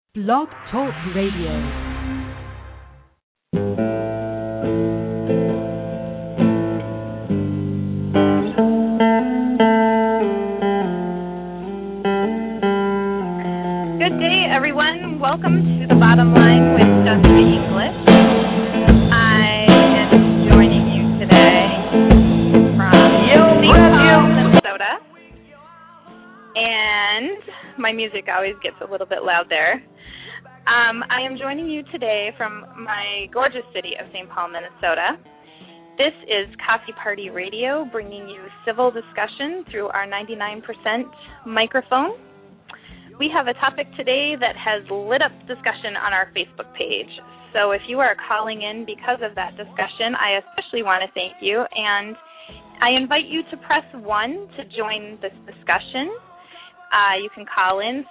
Blog Talk Radio. Good day, everyone. Welcome to The Bottom Line with Jessica English. I am joining you today from St. Paul, Minnesota. And my music always gets a little bit loud there. I am joining you today from my gorgeous city of St. Paul, Minnesota. This is Coffee Party Radio, bringing you civil discussion through our 99% microphone. We have a topic today that has lit up discussion on our Facebook page. So if you are calling in because of that discussion, I especially want to thank you. And I invite you to press 1 to join this discussion. You can call in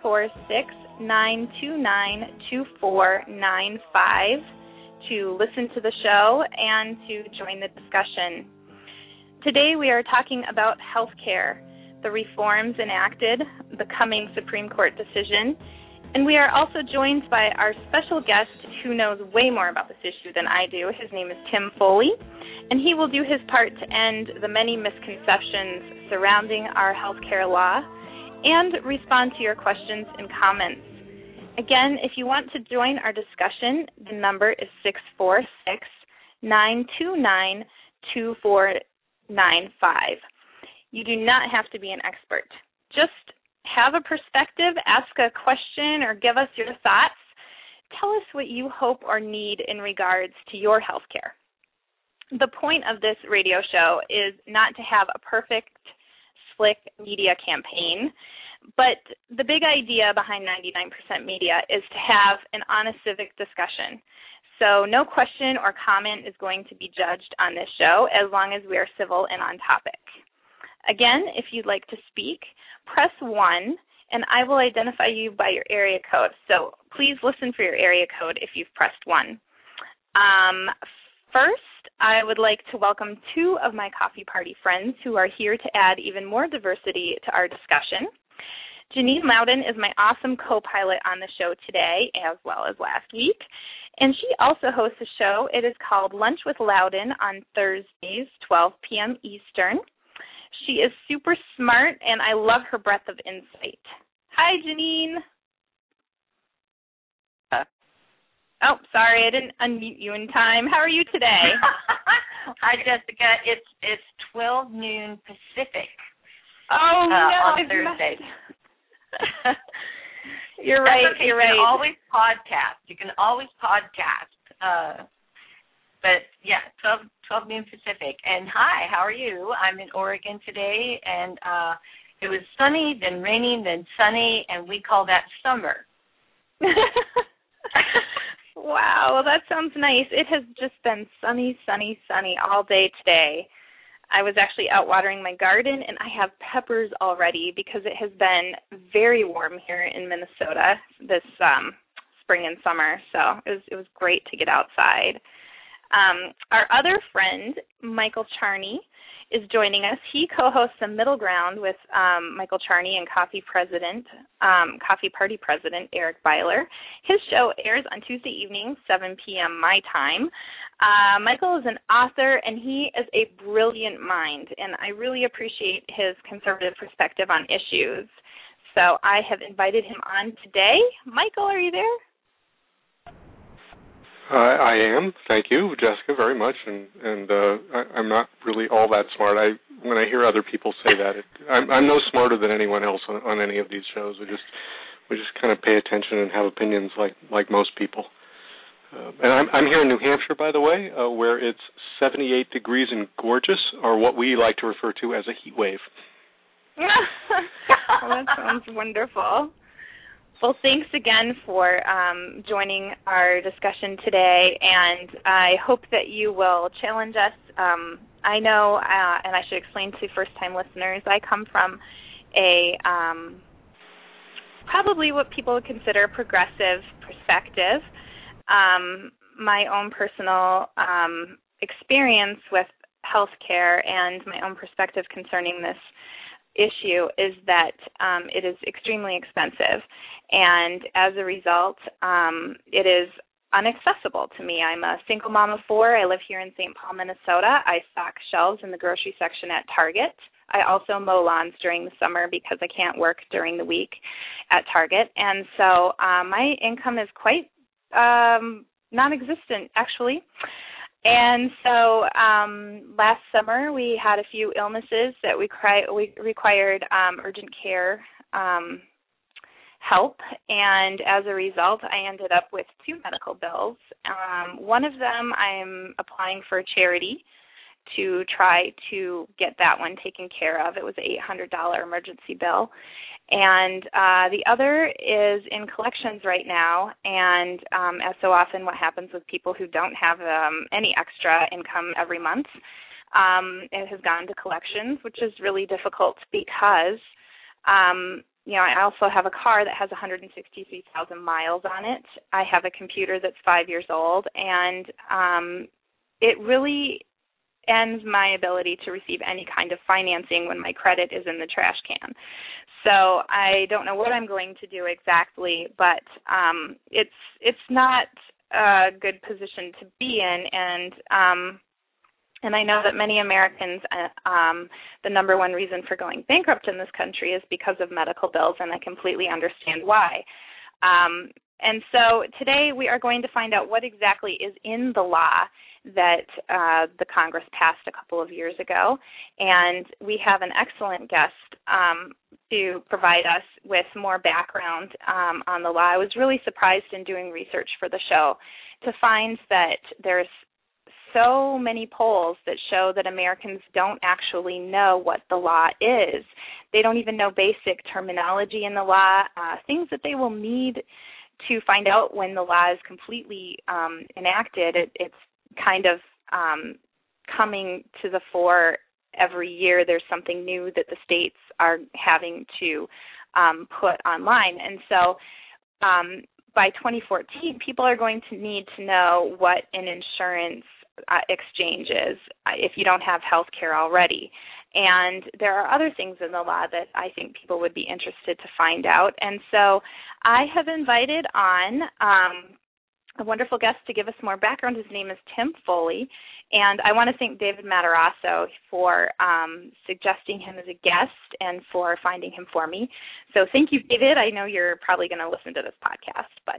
646-929-2495 to listen to the show and to join the discussion. Today we are talking about health care, the reforms enacted, the coming Supreme Court decision, and we are also joined by our special guest who knows way more about this issue than I do. His name is Tim Foley, and he will do his part to end the many misconceptions surrounding our health care law and respond to your questions and comments. Again, if you want to join our discussion, the number is 646-929-2495. You do not have to be an expert. Just have a perspective, ask a question, or give us your thoughts. Tell us what you hope or need in regards to your health care. The point of this radio show is not to have a perfect, slick media campaign, but the big idea behind 99% Media is to have an honest civic discussion. So no question or comment is going to be judged on this show as long as we are civil and on topic. Again, if you'd like to speak, press 1, and I will identify you by your area code. So please listen for your area code if you've pressed 1. First, I would like to welcome 2 of my coffee party friends who are here to add even more diversity to our discussion. Janine Loudon is my awesome co-pilot on the show today, as well as last week. And she also hosts a show. It is called Lunch with Loudon on Thursdays, 12 p.m. Eastern. She is super smart, and I love her breadth of insight. Hi, Janine. Oh, sorry, I didn't unmute you in time. How are you today? Hi, Jessica. It's 12 noon Pacific. Oh, no. On Thursday. You're right. Okay. You're right. You can always podcast. But, yeah, 12 noon Pacific. And hi, how are you? I'm in Oregon today, and it was sunny, then rainy, then sunny, and we call that summer. Wow, well, that sounds nice. It has just been sunny, sunny, sunny all day today. I was actually out watering my garden, and I have peppers already because it has been very warm here in Minnesota this spring and summer. So it was great to get outside. Our other friend, Michael Charney, is joining us. He co-hosts The Middle Ground with Michael Charney and Coffee Party President Eric Byler. His show airs on Tuesday evenings, 7 p.m. my time. Michael is an author, and he is a brilliant mind, and I really appreciate his conservative perspective on issues. So I have invited him on today. Michael, are you there? I am. Thank you, Jessica, very much. And I'm not really all that smart. When I hear other people say that, I'm no smarter than anyone else on any of these shows. We just kind of pay attention and have opinions like most people. And I'm here in New Hampshire, by the way, where it's 78 degrees and gorgeous, or what we like to refer to as a heat wave. Well, that sounds wonderful. Well, thanks again for joining our discussion today, and I hope that you will challenge us. I know, and I should explain to first-time listeners, I come from a probably what people would consider progressive perspective. My own personal experience with healthcare and my own perspective concerning this issue is that it is extremely expensive, and as a result, it is inaccessible to me. I'm a single mom of 4. I live here in St. Paul, Minnesota. I stock shelves in the grocery section at Target. I also mow lawns during the summer because I can't work during the week at Target. And so my income is quite non-existent, actually. And so last summer we had a few illnesses that we required urgent care help, and as a result, I ended up with 2 medical bills. One of them I'm applying for a charity to try to get that one taken care of. It was an $800 emergency bill. And the other is in collections right now, and as so often what happens with people who don't have any extra income every month, it has gone to collections, which is really difficult because I also have a car that has 163,000 miles on it. I have a computer that's 5 years old, and it really ends my ability to receive any kind of financing when my credit is in the trash can. So I don't know what I'm going to do exactly, but it's not a good position to be in, and I know that many Americans, the number one reason for going bankrupt in this country is because of medical bills, and I completely understand why. And so today we are going to find out what exactly is in the law that the Congress passed a couple of years ago. And we have an excellent guest to provide us with more background on the law. I was really surprised in doing research for the show to find that there's so many polls that show that Americans don't actually know what the law is. They don't even know basic terminology in the law, things that they will need to find out when the law is completely enacted. It's kind of coming to the fore every year. There's something new that the states are having to put online. And so by 2014, people are going to need to know what an insurance exchange is if you don't have health care already. And there are other things in the law that I think people would be interested to find out. And so I have invited on a wonderful guest to give us more background. His name is Tim Foley, and I want to thank David Matarazzo for suggesting him as a guest and for finding him for me. So thank you, David. I know you're probably going to listen to this podcast, but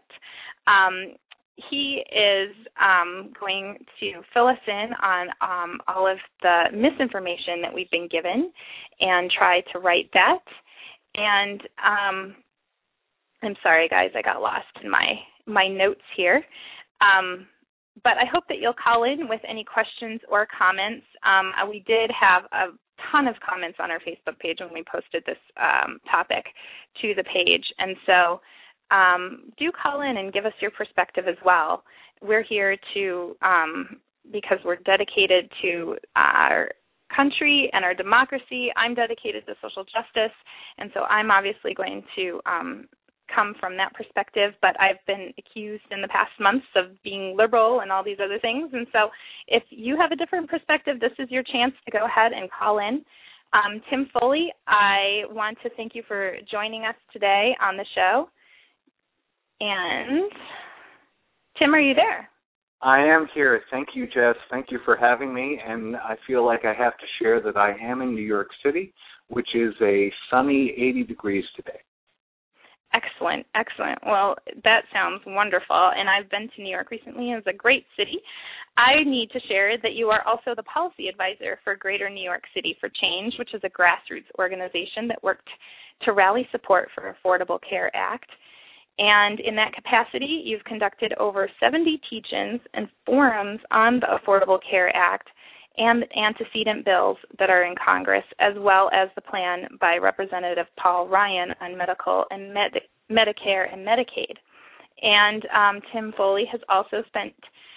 he is going to fill us in on all of the misinformation that we've been given and try to right that. And I'm sorry, guys, I got lost in my notes here. But I hope that you'll call in with any questions or comments. We did have a ton of comments on our Facebook page when we posted this topic to the page. And so do call in and give us your perspective as well. We're here to, because we're dedicated to our country and our democracy. I'm dedicated to social justice, and so I'm obviously going to come from that perspective, but I've been accused in the past months of being liberal and all these other things, and so if you have a different perspective, this is your chance to go ahead and call in. Tim Foley, I want to thank you for joining us today on the show. And Tim, are you there? I am here. Thank you, Jess. Thank you for having me. And I feel like I have to share that I am in New York City, which is a sunny 80 degrees today. Excellent, excellent. Well, that sounds wonderful. And I've been to New York recently. It's a great city. I need to share that you are also the policy advisor for Greater New York City for Change, which is a grassroots organization that worked to rally support for Affordable Care Act. And in that capacity, you've conducted over 70 teach-ins and forums on the Affordable Care Act and the antecedent bills that are in Congress, as well as the plan by Representative Paul Ryan on medical and Medicare and Medicaid. And Tim Foley has also spent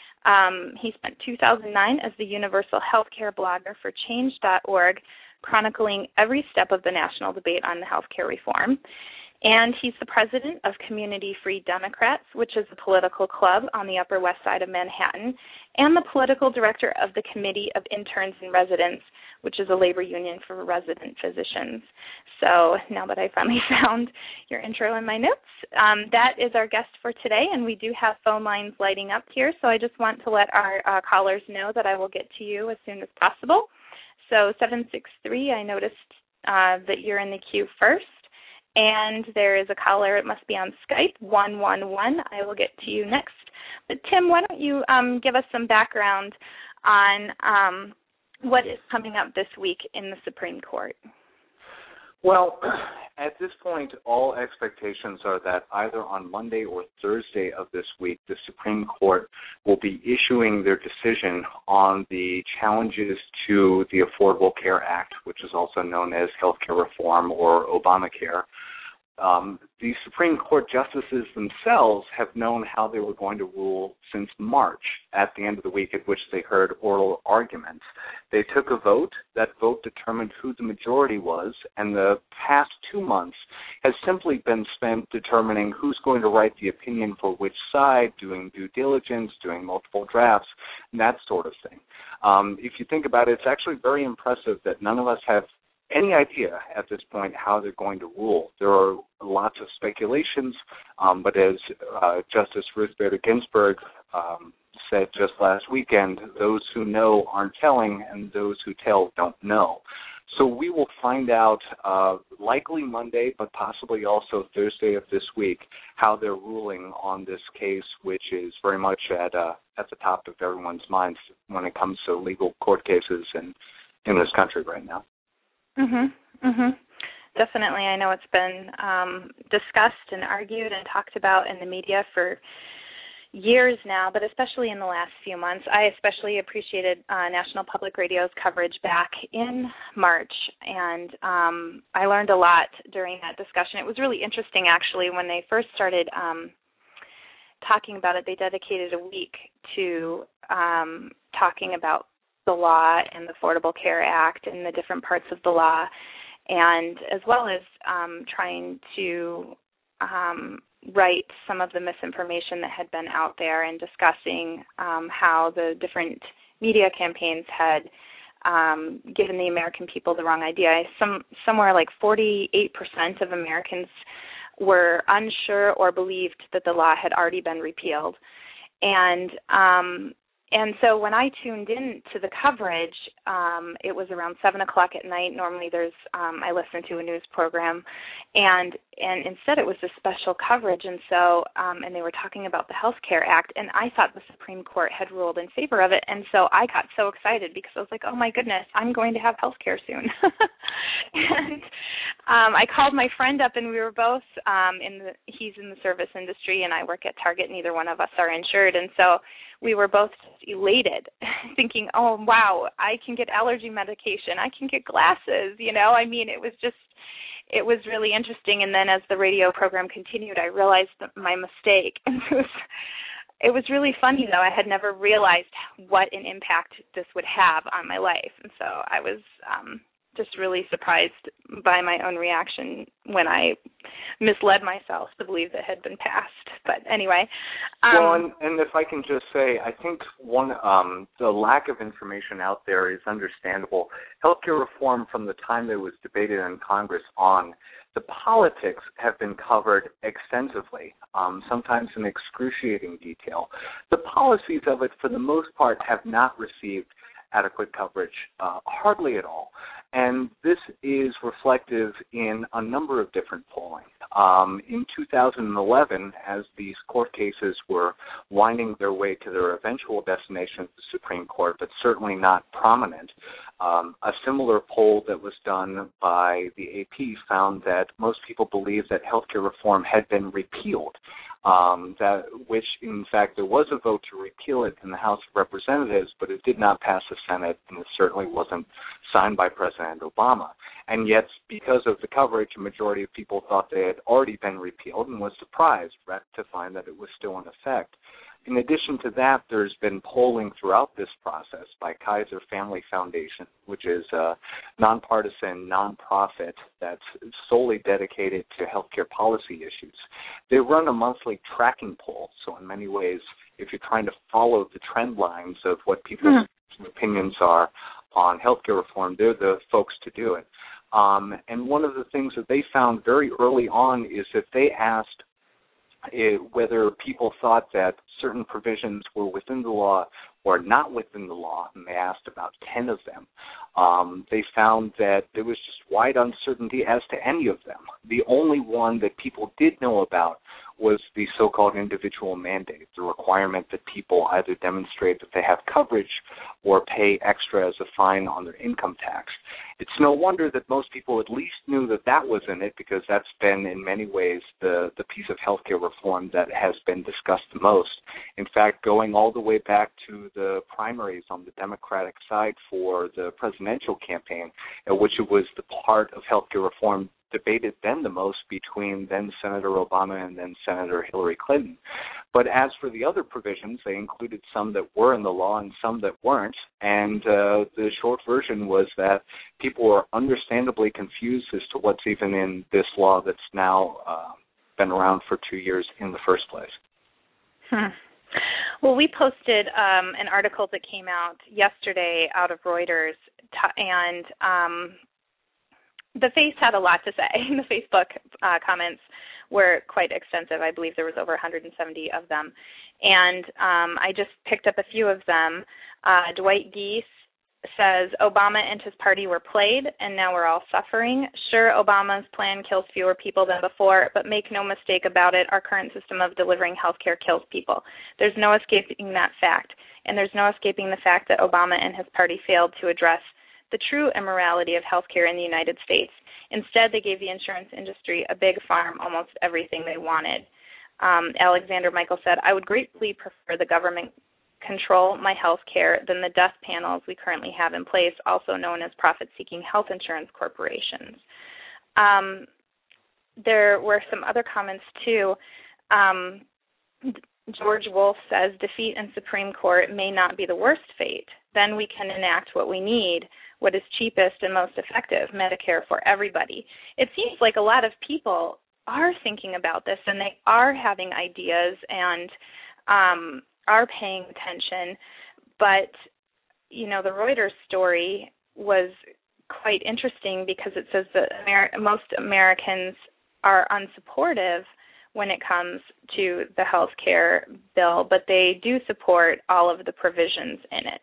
2009 as the Universal Healthcare Blogger for Change.org, chronicling every step of the national debate on the healthcare reform. And he's the president of Community Free Democrats, which is a political club on the Upper West Side of Manhattan, and the political director of the Committee of Interns and Residents, which is a labor union for resident physicians. So now that I finally found your intro in my notes, that is our guest for today, and we do have phone lines lighting up here, so I just want to let our callers know that I will get to you as soon as possible. So 763, I noticed that you're in the queue first, and there is a caller, it must be on Skype, 111. I will get to you next. But Tim, why don't you give us some background on what is coming up this week in the Supreme Court? Well, at this point, all expectations are that either on Monday or Thursday of this week, the Supreme Court will be issuing their decision on the challenges to the Affordable Care Act, which is also known as healthcare reform or Obamacare. The Supreme Court justices themselves have known how they were going to rule since March, at the end of the week at which they heard oral arguments. They took a vote. That vote determined who the majority was, and the past 2 months has simply been spent determining who's going to write the opinion for which side, doing due diligence, doing multiple drafts, and that sort of thing. If you think about it, it's actually very impressive that none of us have any idea at this point how they're going to rule. There are lots of speculations, but as Justice Ruth Bader Ginsburg said just last weekend, those who know aren't telling, and those who tell don't know. So we will find out likely Monday, but possibly also Thursday of this week, how they're ruling on this case, which is very much at the top of everyone's minds when it comes to legal court cases in this country right now. Definitely. I know it's been discussed and argued and talked about in the media for years now, but especially in the last few months. I especially appreciated National Public Radio's coverage back in March, and I learned a lot during that discussion. It was really interesting, actually, when they first started talking about it. They dedicated a week to talking about the law and the Affordable Care Act and the different parts of the law, and as well as trying to right some of the misinformation that had been out there, and discussing how the different media campaigns had given the American people the wrong idea. Somewhere like 48% of Americans were unsure or believed that the law had already been repealed. And so when I tuned in to the coverage, it was around 7 o'clock at night. Normally I listen to a news program, and instead it was this special coverage, and so and they were talking about the Health Care Act, and I thought the Supreme Court had ruled in favor of it, and so I got so excited because I was like, oh my goodness, I'm going to have health care soon. And I called my friend up, and we were both he's in the service industry, and I work at Target. Neither one of us are insured, and so we were both elated, thinking, oh, wow, I can get allergy medication. I can get glasses, I mean, it was really interesting. And then as the radio program continued, I realized my mistake. And it was really funny, though. I had never realized what an impact this would have on my life. And so I was just really surprised by my own reaction when I misled myself to believe that it had been passed. But anyway. Well, and if I can just say, I think the lack of information out there is understandable. Healthcare reform, from the time that it was debated in Congress on, the politics have been covered extensively, sometimes in excruciating detail. The policies of it, for the most part, have not received adequate coverage, hardly at all. And this is reflective in a number of different polling. In 2011, as these court cases were winding their way to their eventual destination, the Supreme Court, but certainly not prominent, a similar poll that was done by the AP found that most people believed that healthcare reform had been repealed. Which, in fact, there was a vote to repeal it in the House of Representatives, but it did not pass the Senate, and it certainly wasn't signed by President Obama. And yet, because of the coverage, a majority of people thought they had already been repealed and was surprised to find that it was still in effect. In addition to that, there's been polling throughout this process by Kaiser Family Foundation, which is a nonpartisan nonprofit that's solely dedicated to healthcare policy issues. They run a monthly tracking poll, so in many ways, if you're trying to follow the trend lines of what people's opinions are on healthcare reform, they're the folks to do it. And one of the things that they found very early on is that they asked whether people thought that certain provisions were within the law or not within the law, and they asked about 10 of them. They found that there was just wide uncertainty as to any of them. The only one that people did know about was the so-called individual mandate, the requirement that people either demonstrate that they have coverage or pay extra as a fine on their income tax. It's no wonder that most people at least knew that that was in it, because that's been in many ways the piece of healthcare reform that has been discussed the most. In fact, going all the way back to the primaries on the Democratic side for the presidential campaign, at which it was the part of healthcare reform debated then the most between then Senator Obama and then Senator Hillary Clinton. But as for the other provisions, they included some that were in the law and some that weren't, and the short version was that people were understandably confused as to what's even in this law that's now been around for 2 years in the first place. Well, we posted an article that came out yesterday out of Reuters, and the Face had a lot to say. The Facebook comments were quite extensive. I believe there was over 170 of them. And I just picked up a few of them. Dwight Geese says, Obama and his party were played, and now we're all suffering. Sure, Obama's plan kills fewer people than before, but make no mistake about it, our current system of delivering health care kills people. There's no escaping that fact, and there's no escaping the fact that Obama and his party failed to address the true immorality of healthcare in the United States. Instead, they gave the insurance industry a big farm, almost everything they wanted. Alexander Michael said, I would greatly prefer the government control my health care than the death panels we currently have in place, also known as profit-seeking health insurance corporations. There were some other comments, too. George Wolf says, defeat in Supreme Court may not be the worst fate. Then we can enact what we need, what is cheapest and most effective, Medicare for everybody. It seems like a lot of people are thinking about this, and they are having ideas and are paying attention. But, you know, the Reuters story was quite interesting because it says that most Americans are unsupportive when it comes to the health care bill, but they do support all of the provisions in it.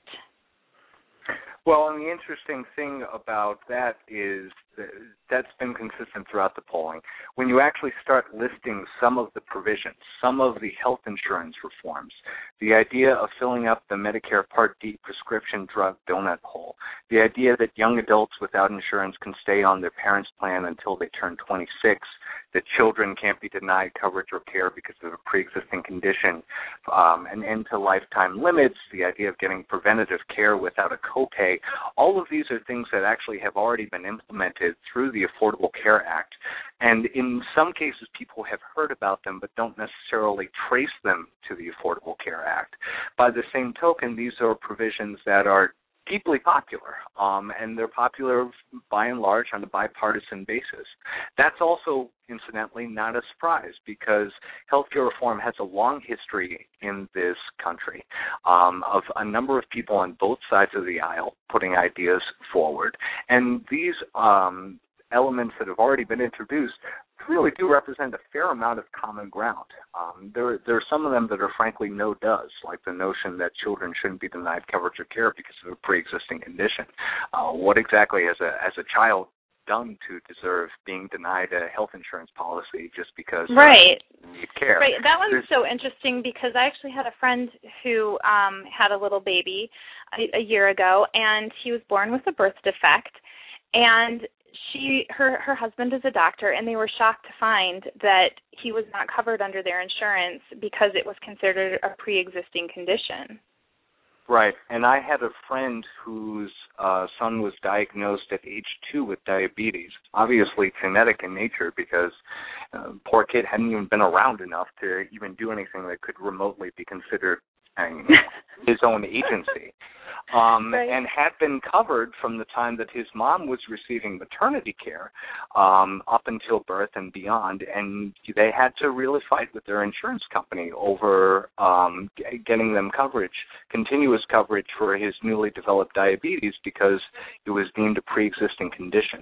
Well, and the interesting thing about that is that's been consistent throughout the polling. When you actually start listing some of the provisions, some of the health insurance reforms, the idea of filling up the Medicare Part D prescription drug donut hole, the idea that young adults without insurance can stay on their parents' plan until they turn 26, that children can't be denied coverage or care because of a pre-existing condition, an end to lifetime limits, the idea of getting preventative care without a copay, all of these are things that actually have already been implemented through the Affordable Care Act. And in some cases, people have heard about them but don't necessarily trace them to the Affordable Care Act. By the same token, these are provisions that are deeply popular, and they're popular by and large on a bipartisan basis. That's also, incidentally, not a surprise because healthcare reform has a long history in this country of a number of people on both sides of the aisle putting ideas forward. And these elements that have already been introduced really do represent a fair amount of common ground. There are some of them that are frankly no-does, like the notion that children shouldn't be denied coverage or care because of a pre-existing condition. What exactly has a child done to deserve being denied a health insurance policy just because right. They need care? Right. That one's so interesting because I actually had a friend who had a little baby a year ago, and he was born with a birth defect, and her husband is a doctor, and they were shocked to find that he was not covered under their insurance because it was considered a pre-existing condition. Right, and I had a friend whose son was diagnosed at age 2 with diabetes, obviously genetic in nature because poor kid hadn't even been around enough to even do anything that could remotely be considered his own agency. Right. And had been covered from the time that his mom was receiving maternity care up until birth and beyond, and they had to really fight with their insurance company over getting them coverage, continuous coverage for his newly developed diabetes because it was deemed a pre-existing condition.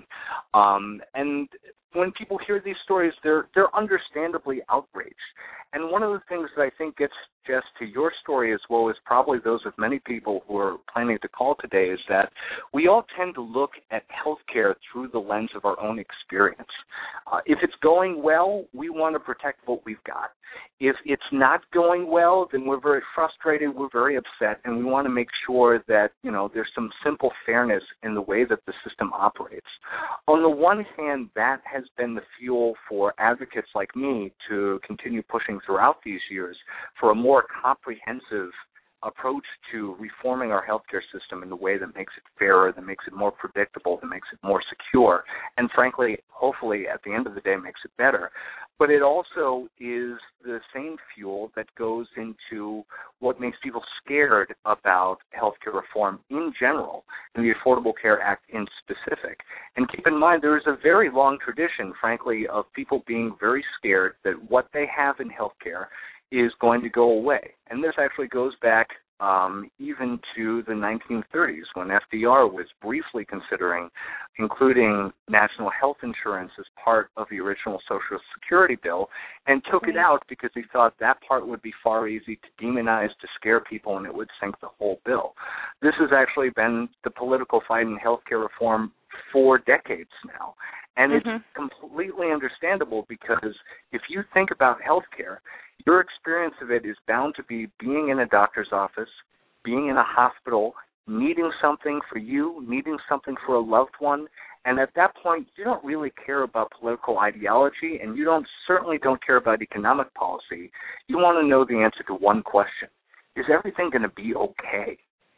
And when people hear these stories, they're understandably outraged. And one of the things that I think gets just to your story as well as probably those of many people who are planning to call today is that we all tend to look at healthcare through the lens of our own experience. If it's going well, we want to protect what we've got. If it's not going well, then we're very frustrated, we're very upset, and we want to make sure that, there's some simple fairness in the way that the system operates. On the one hand, that has been the fuel for advocates like me to continue pushing throughout these years for a more comprehensive approach to reforming our healthcare system in a way that makes it fairer, that makes it more predictable, that makes it more secure, and frankly, hopefully, at the end of the day, makes it better. But it also is the same fuel that goes into what makes people scared about healthcare reform in general, and the Affordable Care Act in specific. And keep in mind, there is a very long tradition, frankly, of people being very scared that what they have in healthcare is going to go away. And this actually goes back even to the 1930s when FDR was briefly considering including national health insurance as part of the original Social Security bill and took it out because he thought that part would be far easy to demonize, to scare people, and it would sink the whole bill. This has actually been the political fight in healthcare reform for decades now. And it's completely understandable because if you think about healthcare, your experience of it is bound to be being in a doctor's office, being in a hospital, needing something for you, needing something for a loved one, and at that point, you don't really care about political ideology, and you certainly don't care about economic policy. You want to know the answer to one question: is everything going to be okay?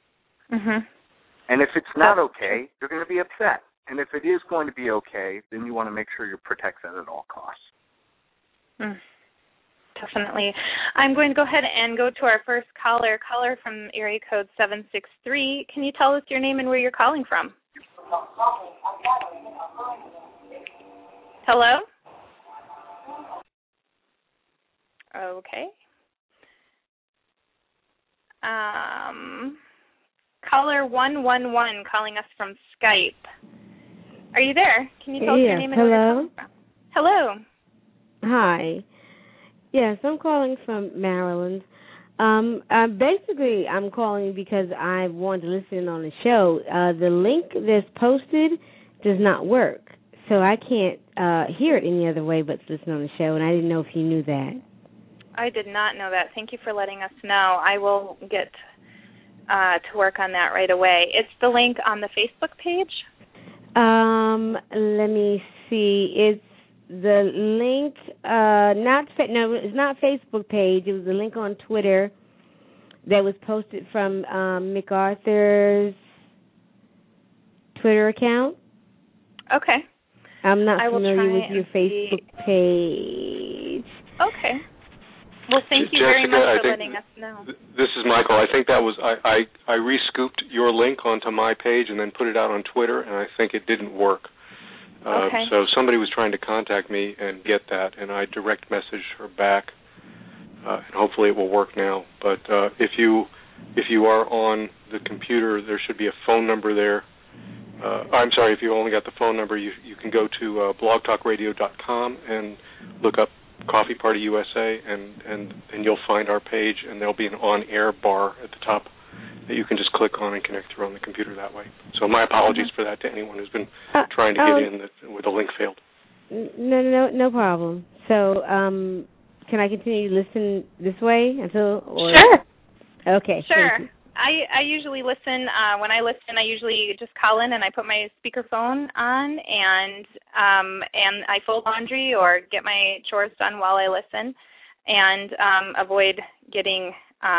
And if it's not okay, you're going to be upset. And if it is going to be okay, then you want to make sure you protect that at all costs. Definitely. I'm going to go ahead and go to our first caller from area code 763. Can you tell us your name and where you're calling from? Hello? Okay. Caller 111 calling us from Skype. Are you there? Can you tell us your name and where you're calling from? Hello. Hi. Yes, I'm calling from Maryland. Basically, I'm calling because I wanted to listen on the show. The link that's posted does not work, so I can't hear it any other way but to listen on the show, and I didn't know if you knew that. I did not know that. Thank you for letting us know. I will get to work on that right away. It's the link on the Facebook page? Let me see. It's the link, it's not Facebook page. It was a link on Twitter that was posted from MacArthur's Twitter account. Okay. I'm not familiar with your Facebook page. Okay. Well, thank you Jessica, very much for letting us know. This is Michael. I think that was I re-scooped your link onto my page and then put it out on Twitter, and I think it didn't work. Okay. So somebody was trying to contact me and get that, and I direct messaged her back, and hopefully it will work now. But if you are on the computer, there should be a phone number there. I'm sorry, if you only got the phone number, you can go to blogtalkradio.com and look up Coffee Party USA, and you'll find our page, and there'll be an on-air bar at the top that you can just click on and connect through on the computer that way. So my apologies for that to anyone who's been trying to get in where the link failed. No problem. So can I continue to listen this way until? Sure. Okay. Sure. I usually listen. When I listen, I usually just call in and I put my speakerphone on and I fold laundry or get my chores done while I listen, and avoid getting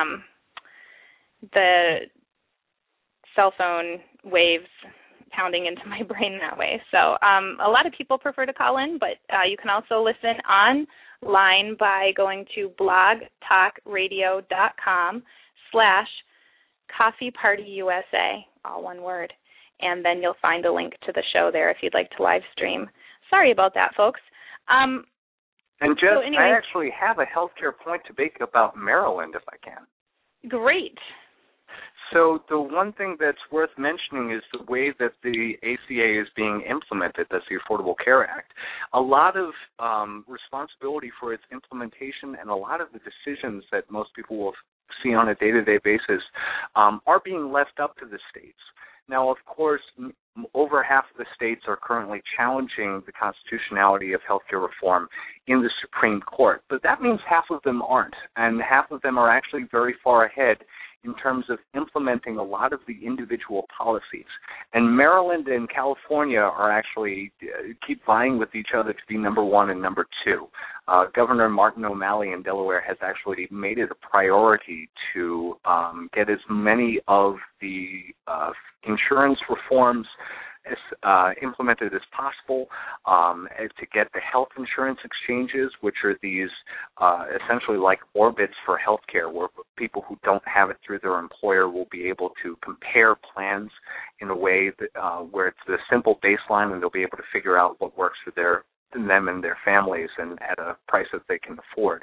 the cell phone waves pounding into my brain that way. So a lot of people prefer to call in, but you can also listen online by going to blogtalkradio.com/Coffee Coffee Party USA, all one word. And then you'll find a link to the show there if you'd like to live stream. Sorry about that, folks. And Jess, so anyway, I actually have a healthcare point to make about Maryland, if I can. Great. So the one thing that's worth mentioning is the way that the ACA is being implemented, that's the Affordable Care Act. A lot of responsibility for its implementation and a lot of the decisions that most people will see on a day-to-day basis are being left up to the states. Now, of course, over half of the states are currently challenging the constitutionality of healthcare reform in the Supreme Court, but that means half of them aren't, and half of them are actually very far ahead in terms of implementing a lot of the individual policies. And Maryland and California are actually keep vying with each other to be number one and number two. Governor Martin O'Malley in Delaware has actually made it a priority to get as many of the insurance reforms implemented as possible, to get the health insurance exchanges, which are these essentially like orbits for healthcare, where people who don't have it through their employer will be able to compare plans in a way that, where it's a simple baseline, and they'll be able to figure out what works for them and their families and at a price that they can afford.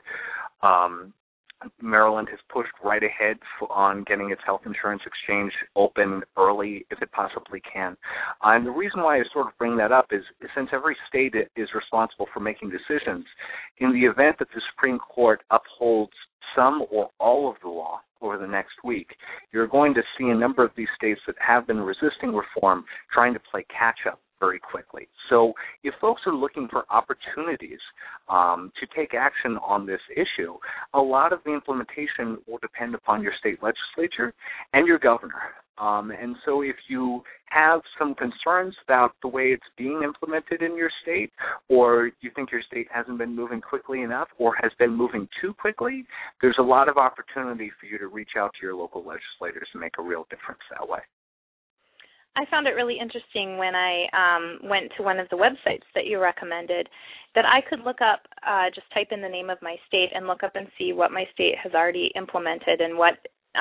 Maryland has pushed right ahead on getting its health insurance exchange open early if it possibly can. And the reason why I sort of bring that up is since every state is responsible for making decisions, in the event that the Supreme Court upholds some or all of the law over the next week, you're going to see a number of these states that have been resisting reform trying to play catch-up very quickly. So if folks are looking for opportunities to take action on this issue, a lot of the implementation will depend upon your state legislature and your governor. And so if you have some concerns about the way it's being implemented in your state, or you think your state hasn't been moving quickly enough or has been moving too quickly, there's a lot of opportunity for you to reach out to your local legislators and make a real difference that way. I found it really interesting when I went to one of the websites that you recommended that I could look up, just type in the name of my state and look up and see what my state has already implemented and what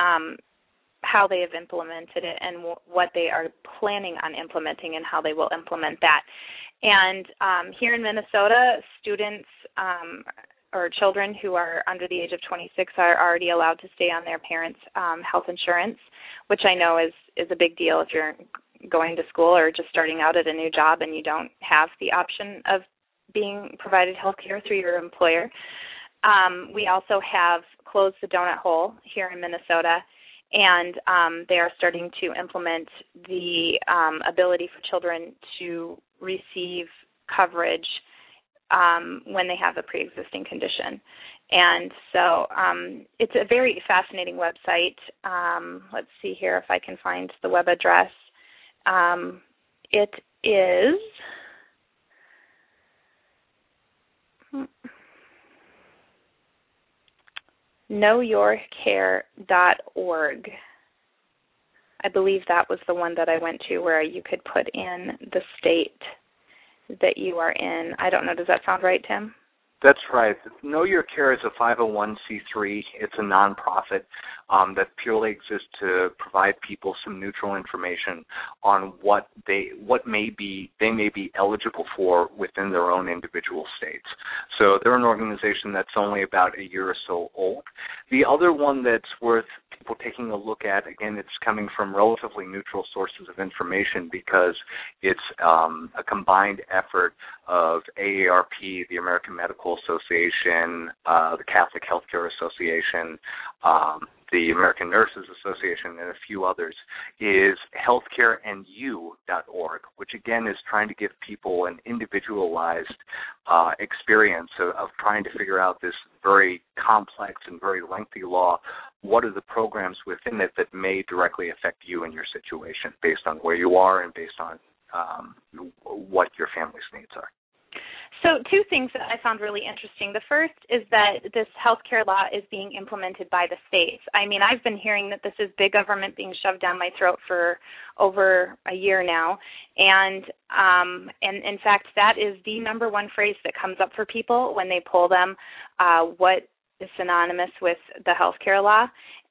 how they have implemented it and what they are planning on implementing and how they will implement that. And here in Minnesota, students or children who are under the age of 26 are already allowed to stay on their parents' health insurance, which I know is a big deal if you're going to school or just starting out at a new job and you don't have the option of being provided health care through your employer. We also have closed the donut hole here in Minnesota, and they are starting to implement the ability for children to receive coverage when they have a pre-existing condition. And so it's a very fascinating website. Let's see here if I can find the web address. It is knowyourcare.org. I believe that was the one that I went to where you could put in the state that you are in. I don't know. Does that sound right, Tim? That's right. Know Your Care is a 501c3. It's a nonprofit that purely exists to provide people some neutral information on what they may be eligible for within their own individual states. So they're an organization that's only about a year or so old. The other one that's worth people taking a look at, again, it's coming from relatively neutral sources of information because it's a combined effort of AARP, the American Medical Association, the Catholic Healthcare Association, the American Nurses Association, and a few others, is healthcareendyou.org, which again is trying to give people an individualized experience of trying to figure out this very complex and very lengthy law. What are the programs within it that may directly affect you and your situation based on where you are and based on what your family's needs are? So two things that I found really interesting. The first is that this healthcare law is being implemented by the states. I mean, I've been hearing that this is big government being shoved down my throat for over a year now. And in fact, that is the number one phrase that comes up for people when they poll them what is synonymous with the healthcare law.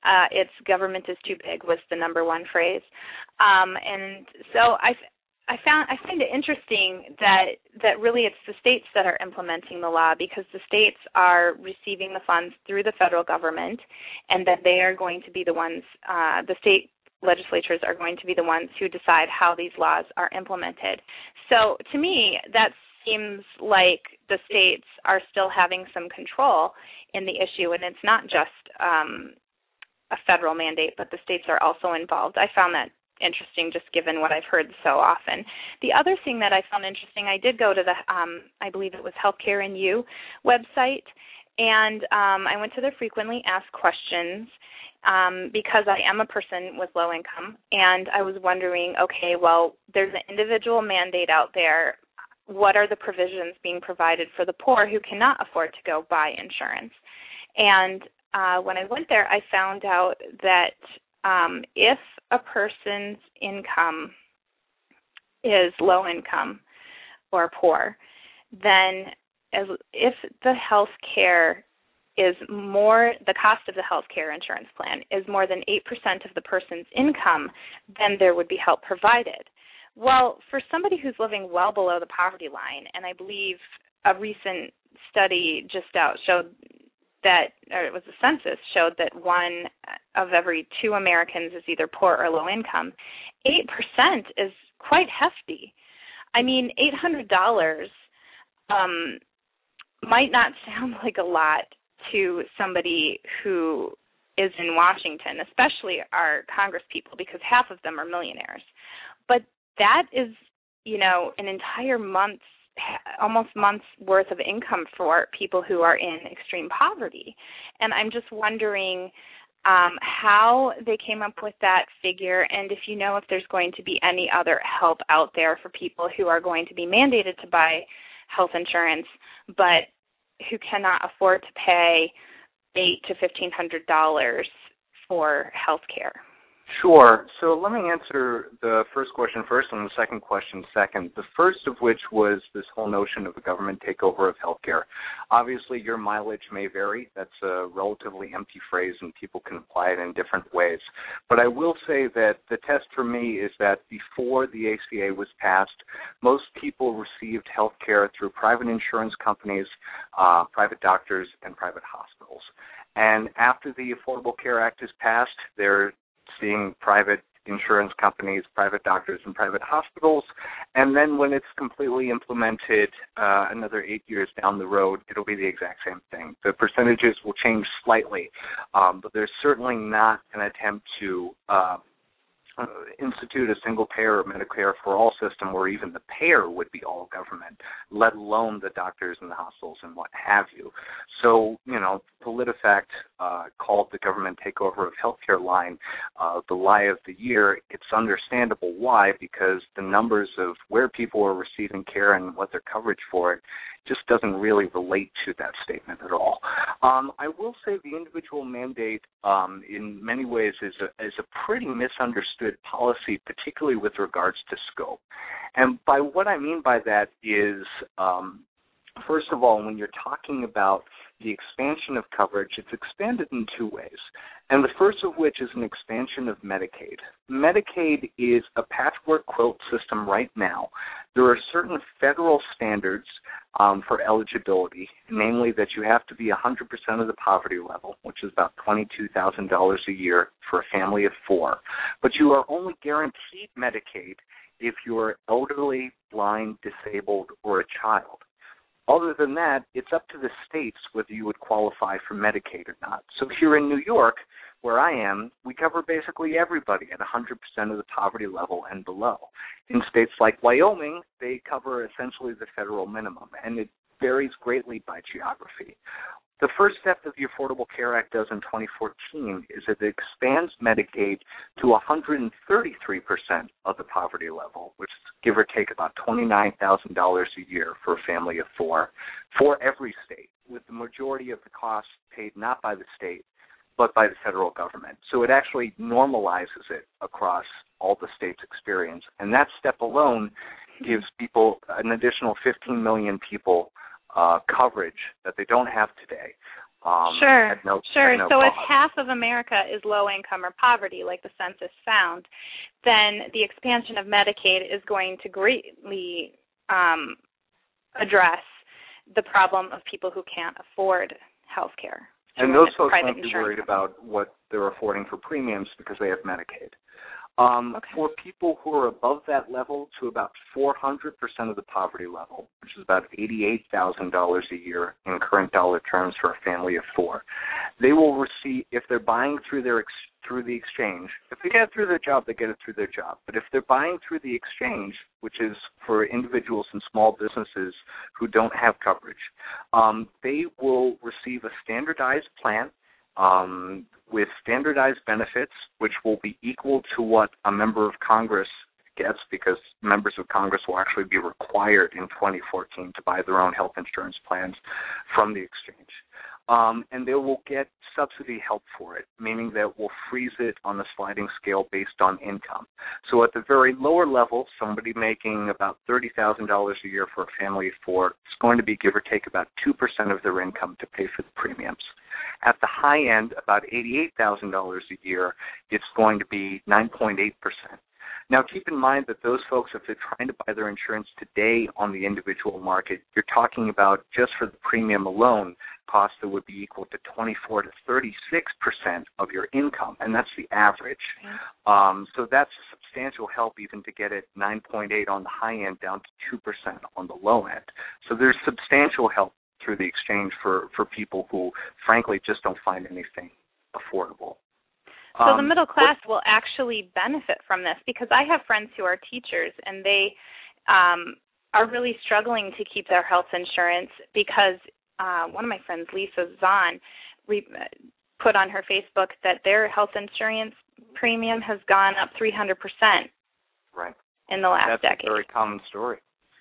It's government is too big was the number one phrase. And so I find it interesting that really it's the states that are implementing the law, because the states are receiving the funds through the federal government, and that they are going to be the ones, the state legislatures are going to be the ones who decide how these laws are implemented. So to me, that seems like the states are still having some control in the issue, and it's not just a federal mandate, but the states are also involved. I found that interesting, just given what I've heard so often. The other thing that I found interesting, I did go to the, I believe it was Healthcare in You website, and I went to their frequently asked questions because I am a person with low income, and I was wondering, okay, well, there's an individual mandate out there. What are the provisions being provided for the poor who cannot afford to go buy insurance? And when I went there, I found out that if a person's income is low income or poor, then if the health care is more, the cost of the health care insurance plan is more than 8% of the person's income, then there would be help provided. Well, for somebody who's living well below the poverty line, and I believe a recent study just out showed that, or it was a census, showed that 1 of every 2 Americans is either poor or low income. 8% is quite hefty. I mean, $800 might not sound like a lot to somebody who is in Washington, especially our Congress people, because half of them are millionaires. But that is, an entire month's, almost month's worth of income for people who are in extreme poverty. And I'm just wondering how they came up with that figure, and if you know if there's going to be any other help out there for people who are going to be mandated to buy health insurance but who cannot afford to pay $800 to $1,500 for health care. Sure. So let me answer the first question first and the second question second. The first of which was this whole notion of a government takeover of healthcare. Obviously, your mileage may vary. That's a relatively empty phrase, and people can apply it in different ways. But I will say that the test for me is that before the ACA was passed, most people received healthcare through private insurance companies, private doctors, and private hospitals. And after the Affordable Care Act is passed, they're seeing private insurance companies, private doctors, and private hospitals. And then when it's completely implemented another 8 years down the road, it'll be the exact same thing. The percentages will change slightly, but there's certainly not an attempt to institute a single-payer or Medicare for all system where even the payer would be all government, let alone the doctors and the hospitals and what have you. So, PolitiFact called the government takeover of healthcare line the lie of the year. It's understandable why, because the numbers of where people are receiving care and what their coverage for it just doesn't really relate to that statement at all. I will say the individual mandate in many ways is a pretty misunderstood policy, particularly with regards to scope. And by what I mean by that is, first of all, when you're talking about the expansion of coverage, it's expanded in two ways. And the first of which is an expansion of Medicaid. Medicaid is a patchwork quilt system right now. There are certain federal standards for eligibility, namely that you have to be 100% of the poverty level, which is about $22,000 a year for a family of 4. But you are only guaranteed Medicaid if you're elderly, blind, disabled, or a child. Other than that, it's up to the states whether you would qualify for Medicaid or not. So here in New York, where I am, we cover basically everybody at 100% of the poverty level and below. In states like Wyoming, they cover essentially the federal minimum, and it varies greatly by geography. The first step that the Affordable Care Act does in 2014 is that it expands Medicaid to 133% of the poverty level, which is give or take about $29,000 a year for a family of 4, for every state, with the majority of the costs paid not by the state, but by the federal government. So it actually normalizes it across all the states' experience. And that step alone gives people an additional 15 million people coverage that they don't have today. Sure. At no So cost. if half of America is low income or poverty, like the census found, then the expansion of Medicaid is going to greatly address the problem of people who can't afford health care. And those folks won't be worried about what they're affording for premiums because they have Medicaid. For people who are above that level to about 400% of the poverty level, which is about $88,000 a year in current dollar terms for a family of four, they will receive, if they're buying through the exchange, if they get it through their job, they get it through their job. But if they're buying through the exchange, which is for individuals and small businesses who don't have coverage, they will receive a standardized plan with standardized benefits, which will be equal to what a member of Congress gets, because members of Congress will actually be required in 2014 to buy their own health insurance plans from the exchange. And they will get subsidy help for it, meaning that we'll freeze it on a sliding scale based on income. So at the very lower level, somebody making about $30,000 a year for a family of four is going to be, give or take, about 2% of their income to pay for the premiums. At the high end, about $88,000 a year, it's going to be 9.8%. Now, keep in mind that those folks, if they're trying to buy their insurance today on the individual market, you're talking about just for the premium alone, costs that would be equal to 24 to 36% of your income, and that's the average. So that's a substantial help even to get it 9.8 on the high end down to 2% on the low end. So there's substantial help through the exchange for people who, frankly, just don't find anything affordable. So the middle class will actually benefit from this, because I have friends who are teachers, and they are really struggling to keep their health insurance because one of my friends, Lisa Zahn, put on her Facebook that their health insurance premium has gone up 300% in the last decade. That's a very common story.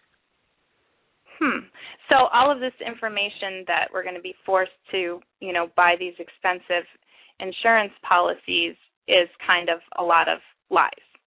So all of this information that we're going to be forced to, buy these expensive insurance policies is kind of a lot of lies.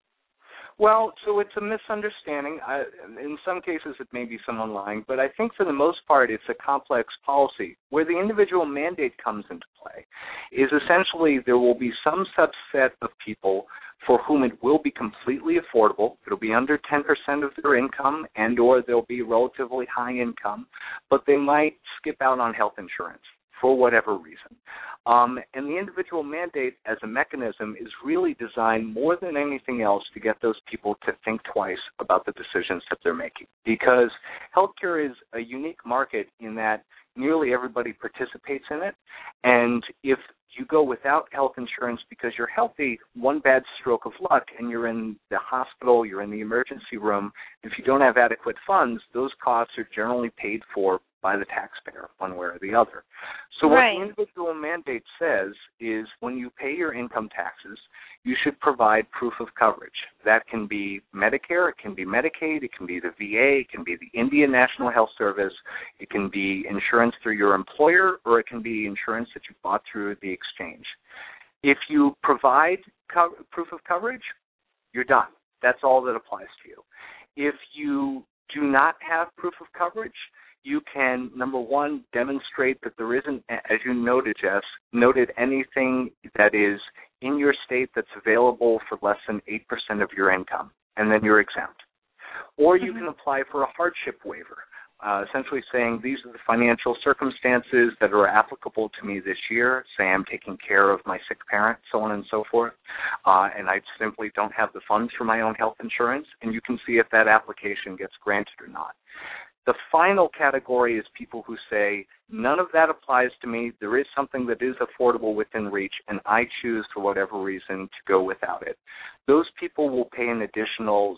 Well, so it's a misunderstanding. In some cases, it may be someone lying, but I think for the most part, it's a complex policy. Where the individual mandate comes into play is essentially there will be some subset of people for whom it will be completely affordable. It'll be under 10% of their income, and or they'll be relatively high income, but they might skip out on health insurance for whatever reason. And the individual mandate as a mechanism is really designed more than anything else to get those people to think twice about the decisions that they're making. Because healthcare is a unique market in that nearly everybody participates in it. And if you go without health insurance because you're healthy, one bad stroke of luck and you're in the hospital, you're in the emergency room, if you don't have adequate funds, those costs are generally paid for by the taxpayer, one way or the other. So what the individual mandate says is when you pay your income taxes, you should provide proof of coverage. That can be Medicare, it can be Medicaid, it can be the VA, it can be the Indian National Health Service, it can be insurance through your employer, or it can be insurance that you bought through the exchange. If you provide proof of coverage, you're done. That's all that applies to you. If you do not have proof of coverage, you can, number one, demonstrate that there isn't, as you noted, Jess, anything that is in your state that's available for less than 8% of your income, and then you're exempt. Or you can apply for a hardship waiver, essentially saying these are the financial circumstances that are applicable to me this year. Say I'm taking care of my sick parent, so on and so forth, and I simply don't have the funds for my own health insurance, and you can see if that application gets granted or not. The final category is people who say, none of that applies to me, there is something that is affordable within reach, and I choose for whatever reason to go without it. Those people will pay an additional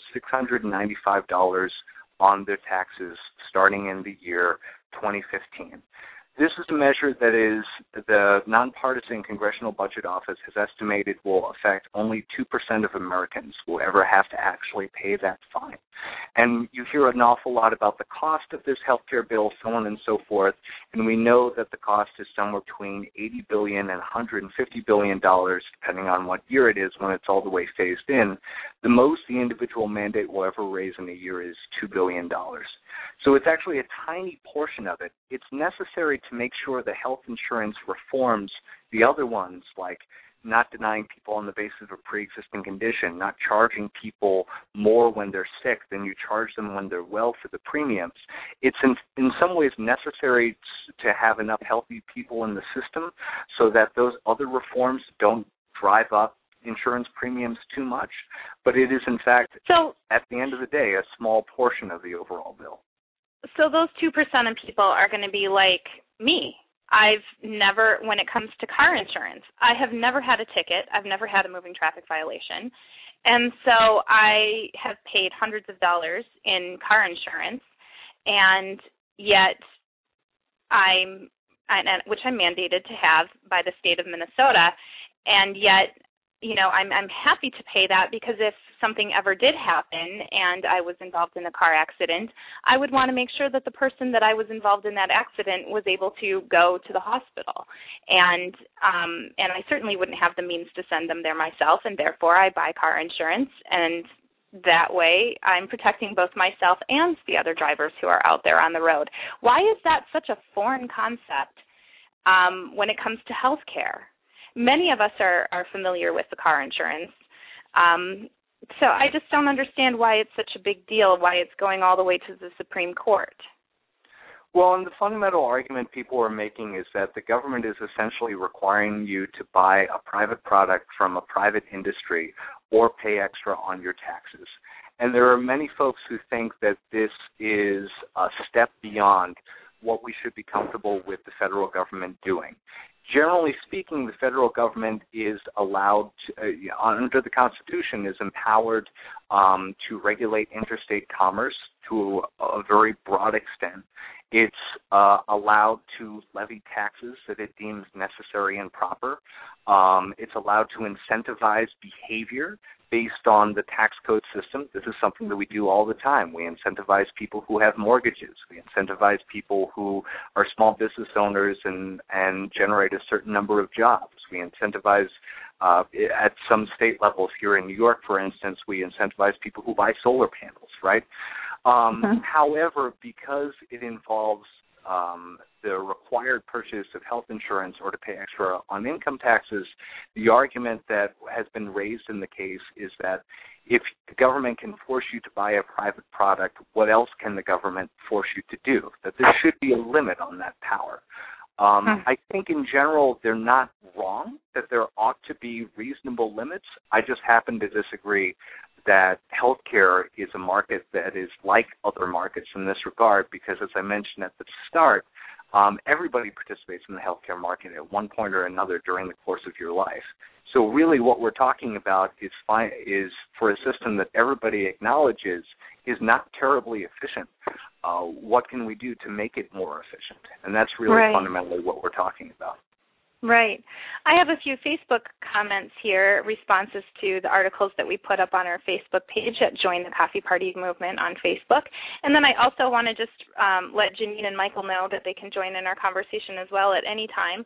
$695 on their taxes starting in the year 2015. This is a measure that is the Nonpartisan Congressional Budget Office has estimated will affect only 2% of Americans will ever have to actually pay that fine. And you hear an awful lot about the cost of this health care bill, so on and so forth, and we know that the cost is somewhere between $80 billion and $150 billion, depending on what year it is when it's all the way phased in. The most the individual mandate will ever raise in a year is $2 billion. So it's actually a tiny portion of it. It's necessary to make sure the health insurance reforms the other ones, like not denying people on the basis of a pre-existing condition, not charging people more when they're sick than you charge them when they're well for the premiums. It's in some ways necessary to have enough healthy people in the system so that those other reforms don't drive up insurance premiums too much. But it is, in fact, at the end of the day, a small portion of the overall bill. So those 2% of people are going to be like me. I've never, when it comes to car insurance, I have never had a ticket. I've never had a moving traffic violation. And so I have paid hundreds of dollars in car insurance, and yet which I'm mandated to have by the state of Minnesota, and yet, you know, I'm happy to pay that because if something ever did happen and I was involved in a car accident, I would want to make sure that the person that I was involved in that accident was able to go to the hospital. And I certainly wouldn't have the means to send them there myself, and therefore I buy car insurance, and that way I'm protecting both myself and the other drivers who are out there on the road. Why is that such a foreign concept when it comes to health care? Many of us are familiar with the car insurance. So I just don't understand why it's such a big deal, why it's going all the way to the Supreme Court. Well, and the fundamental argument people are making is that the government is essentially requiring you to buy a private product from a private industry or pay extra on your taxes. And there are many folks who think that this is a step beyond what we should be comfortable with the federal government doing. Generally speaking, the federal government is allowed, under the Constitution, is empowered to regulate interstate commerce to a very broad extent. It's allowed to levy taxes that it deems necessary and proper. It's allowed to incentivize behavior based on the tax code system. This is something that we do all the time. We incentivize people who have mortgages. We incentivize people who are small business owners and generate a certain number of jobs. We incentivize, at some state levels here in New York, for instance, we incentivize people who buy solar panels, right? However, because it involves the required purchase of health insurance or to pay extra on income taxes, the argument that has been raised in the case is that if the government can force you to buy a private product, what else can the government force you to do? That there should be a limit on that power. I think in general they're not wrong, that there ought to be reasonable limits. I just happen to disagree that healthcare is a market that is like other markets in this regard because, as I mentioned at the start, everybody participates in the healthcare market at one point or another during the course of your life. So really what we're talking about is for a system that everybody acknowledges is not terribly efficient. What can we do to make it more efficient? And that's really fundamentally what we're talking about. Right. I have a few Facebook comments here, responses to the articles that we put up on our Facebook page at Join the Coffee Party Movement on Facebook. And then I also want to just let Janine and Michael know that they can join in our conversation as well at any time.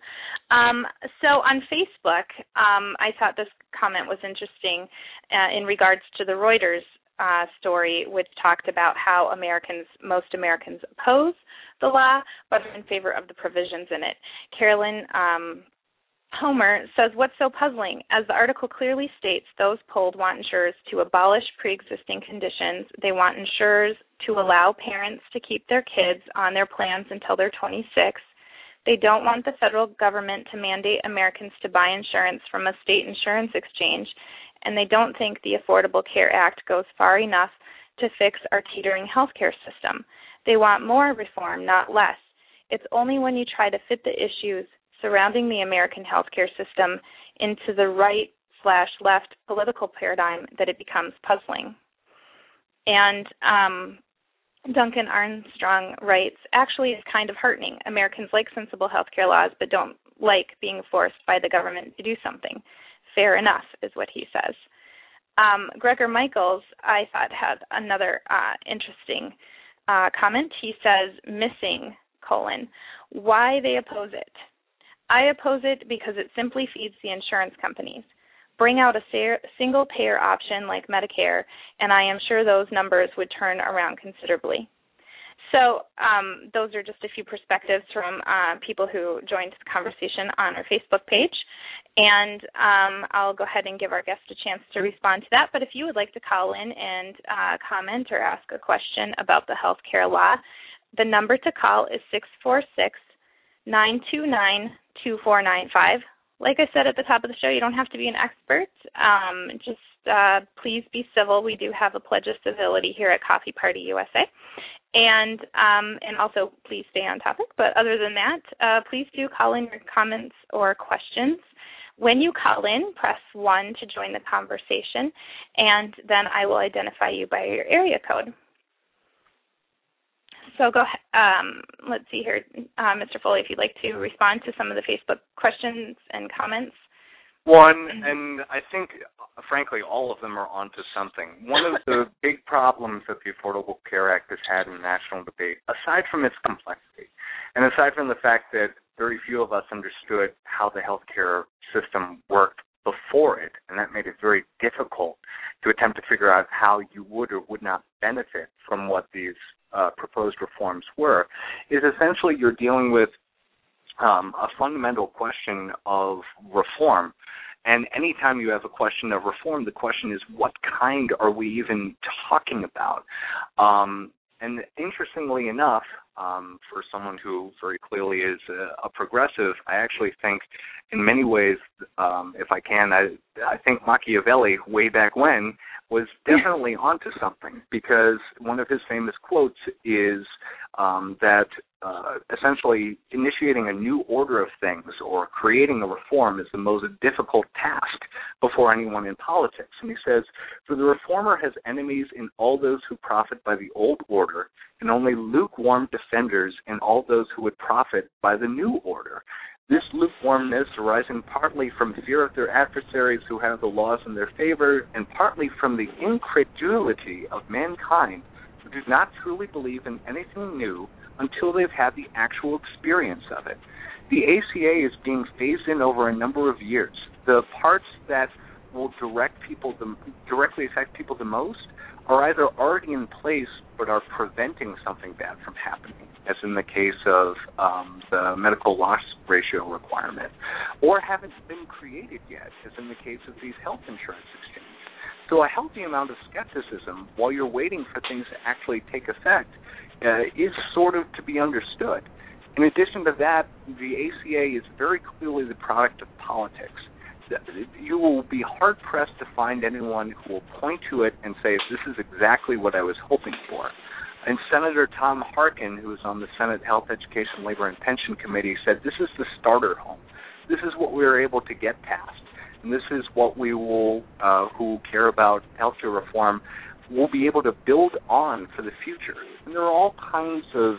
So on Facebook, I thought this comment was interesting in regards to the Reuters story, which talked about how most Americans oppose the law, but are in favor of the provisions in it. Carolyn Homer says, what's so puzzling? As the article clearly states, those polled want insurers to abolish pre-existing conditions. They want insurers to allow parents to keep their kids on their plans until they're 26. They don't want the federal government to mandate Americans to buy insurance from a state insurance exchange, and they don't think the Affordable Care Act goes far enough to fix our teetering healthcare system. They want more reform, not less. It's only when you try to fit the issues surrounding the American healthcare system into the right/left political paradigm that it becomes puzzling. And Duncan Armstrong writes, actually it's kind of heartening. Americans like sensible healthcare laws but don't like being forced by the government to do something. Fair enough, is what he says. Gregor Michaels, I thought, had another interesting comment. He says, missing, why they oppose it. I oppose it because it simply feeds the insurance companies. Bring out a single-payer option like Medicare, and I am sure those numbers would turn around considerably. So those are just a few perspectives from people who joined the conversation on our Facebook page. And I'll go ahead and give our guest a chance to respond to that. But if you would like to call in and comment or ask a question about the healthcare law, the number to call is 646-929-2495. Like I said at the top of the show, you don't have to be an expert. Just please be civil. We do have a pledge of civility here at Coffee Party USA. And also please stay on topic. But other than that, please do call in your comments or questions. When you call in, press 1 to join the conversation, and then I will identify you by your area code. So go ahead. Let's see here, Mr. Foley, if you'd like to respond to some of the Facebook questions and comments. One, and I think, frankly, all of them are onto something. One of the big problems that the Affordable Care Act has had in national debate, aside from its complexity, and aside from the fact that very few of us understood how the healthcare system worked before it, and that made it very difficult to attempt to figure out how you would or would not benefit from what these proposed reforms were, is essentially you're dealing with a fundamental question of reform. And anytime you have a question of reform, the question is, what kind are we even talking about? And interestingly enough, for someone who very clearly is a progressive, I actually think in many ways, if I can, I think Machiavelli, way back when, was definitely onto something, because one of his famous quotes is that essentially initiating a new order of things or creating a reform is the most difficult task before anyone in politics. And he says, "For the reformer has enemies in all those who profit by the old order, and only lukewarm defenders in all those who would profit by the new order. This lukewarmness arising partly from fear of their adversaries who have the laws in their favor, and partly from the incredulity of mankind who do not truly believe in anything new until they've had the actual experience of it. The ACA is being phased in over a number of years. The parts that will directly affect people the most are either already in place but are preventing something bad from happening, as in the case of the medical loss ratio requirement, or haven't been created yet, as in the case of these health insurance exchanges. So a healthy amount of skepticism while you're waiting for things to actually take effect is sort of to be understood. In addition to that, the ACA is very clearly the product of politics. You will be hard-pressed to find anyone who will point to it and say, this is exactly what I was hoping for. And Senator Tom Harkin, who is on the Senate Health, Education, Labor, and Pension Committee, said this is the starter home. This is what we were able to get past. And this is what we will, who care about healthcare reform, will be able to build on for the future. And there are all kinds of,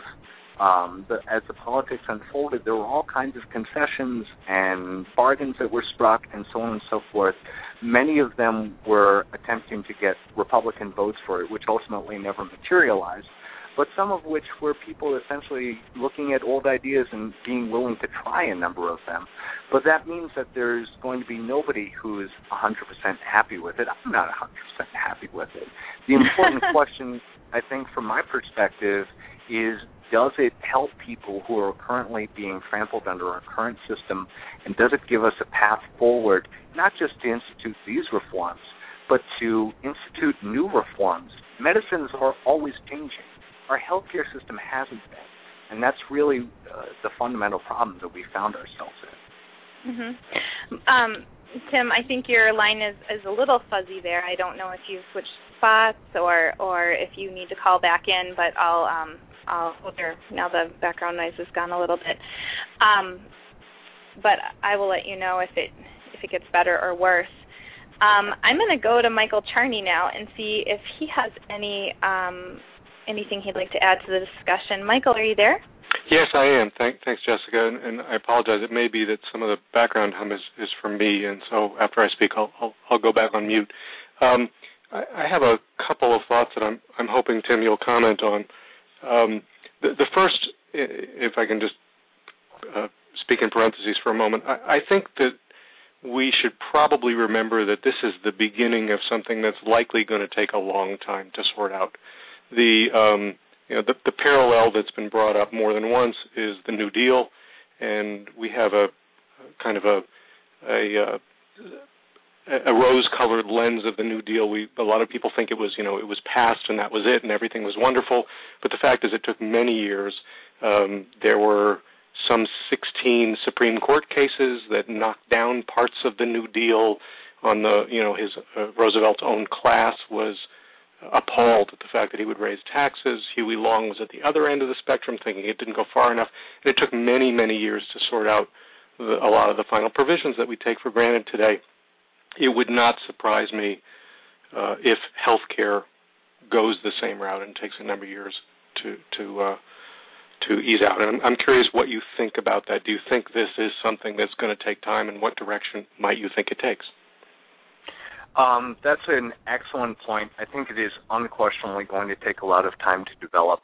as the politics unfolded, there were all kinds of concessions and bargains that were struck and so on and so forth. Many of them were attempting to get Republican votes for it, which ultimately never materialized, but some of which were people essentially looking at old ideas and being willing to try a number of them. But that means that there's going to be nobody who is 100% happy with it. I'm not 100% happy with it. The important question, I think, from my perspective, is does it help people who are currently being trampled under our current system, and does it give us a path forward, not just to institute these reforms, but to institute new reforms? Medicines are always changing. Our healthcare system hasn't been, and that's really the fundamental problem that we found ourselves in. Mm-hmm. Tim, I think your line is a little fuzzy there. I don't know if you've switched spots or if you need to call back in, but now the background noise has gone a little bit. But I will let you know if it gets better or worse. I'm going to go to Michael Charney now and see if he has anything he'd like to add to the discussion. Michael, are you there? Yes, I am. Thanks, Jessica, and I apologize. It may be that some of the background hum is from me, and so after I speak, I'll go back on mute. I have a couple of thoughts that I'm hoping, Tim, you'll comment on. The first, if I can just speak in parentheses for a moment, I think that we should probably remember that this is the beginning of something that's likely going to take a long time to sort out. the parallel that's been brought up more than once is the New Deal, and we have a kind of a rose-colored lens of the New Deal. A lot of people think it was passed and that was it and everything was wonderful, but the fact is it took many years. There were some 16 Supreme Court cases that knocked down parts of the New Deal. On Roosevelt's own class was appalled at the fact that he would raise taxes. Huey Long was at the other end of the spectrum, thinking it didn't go far enough. And it took many, many years to sort out a lot of the final provisions that we take for granted today. It would not surprise me if healthcare goes the same route and takes a number of years to ease out. And I'm curious what you think about that. Do you think this is something that's going to take time, and what direction might you think it takes? That's an excellent point. I think it is unquestionably going to take a lot of time to develop.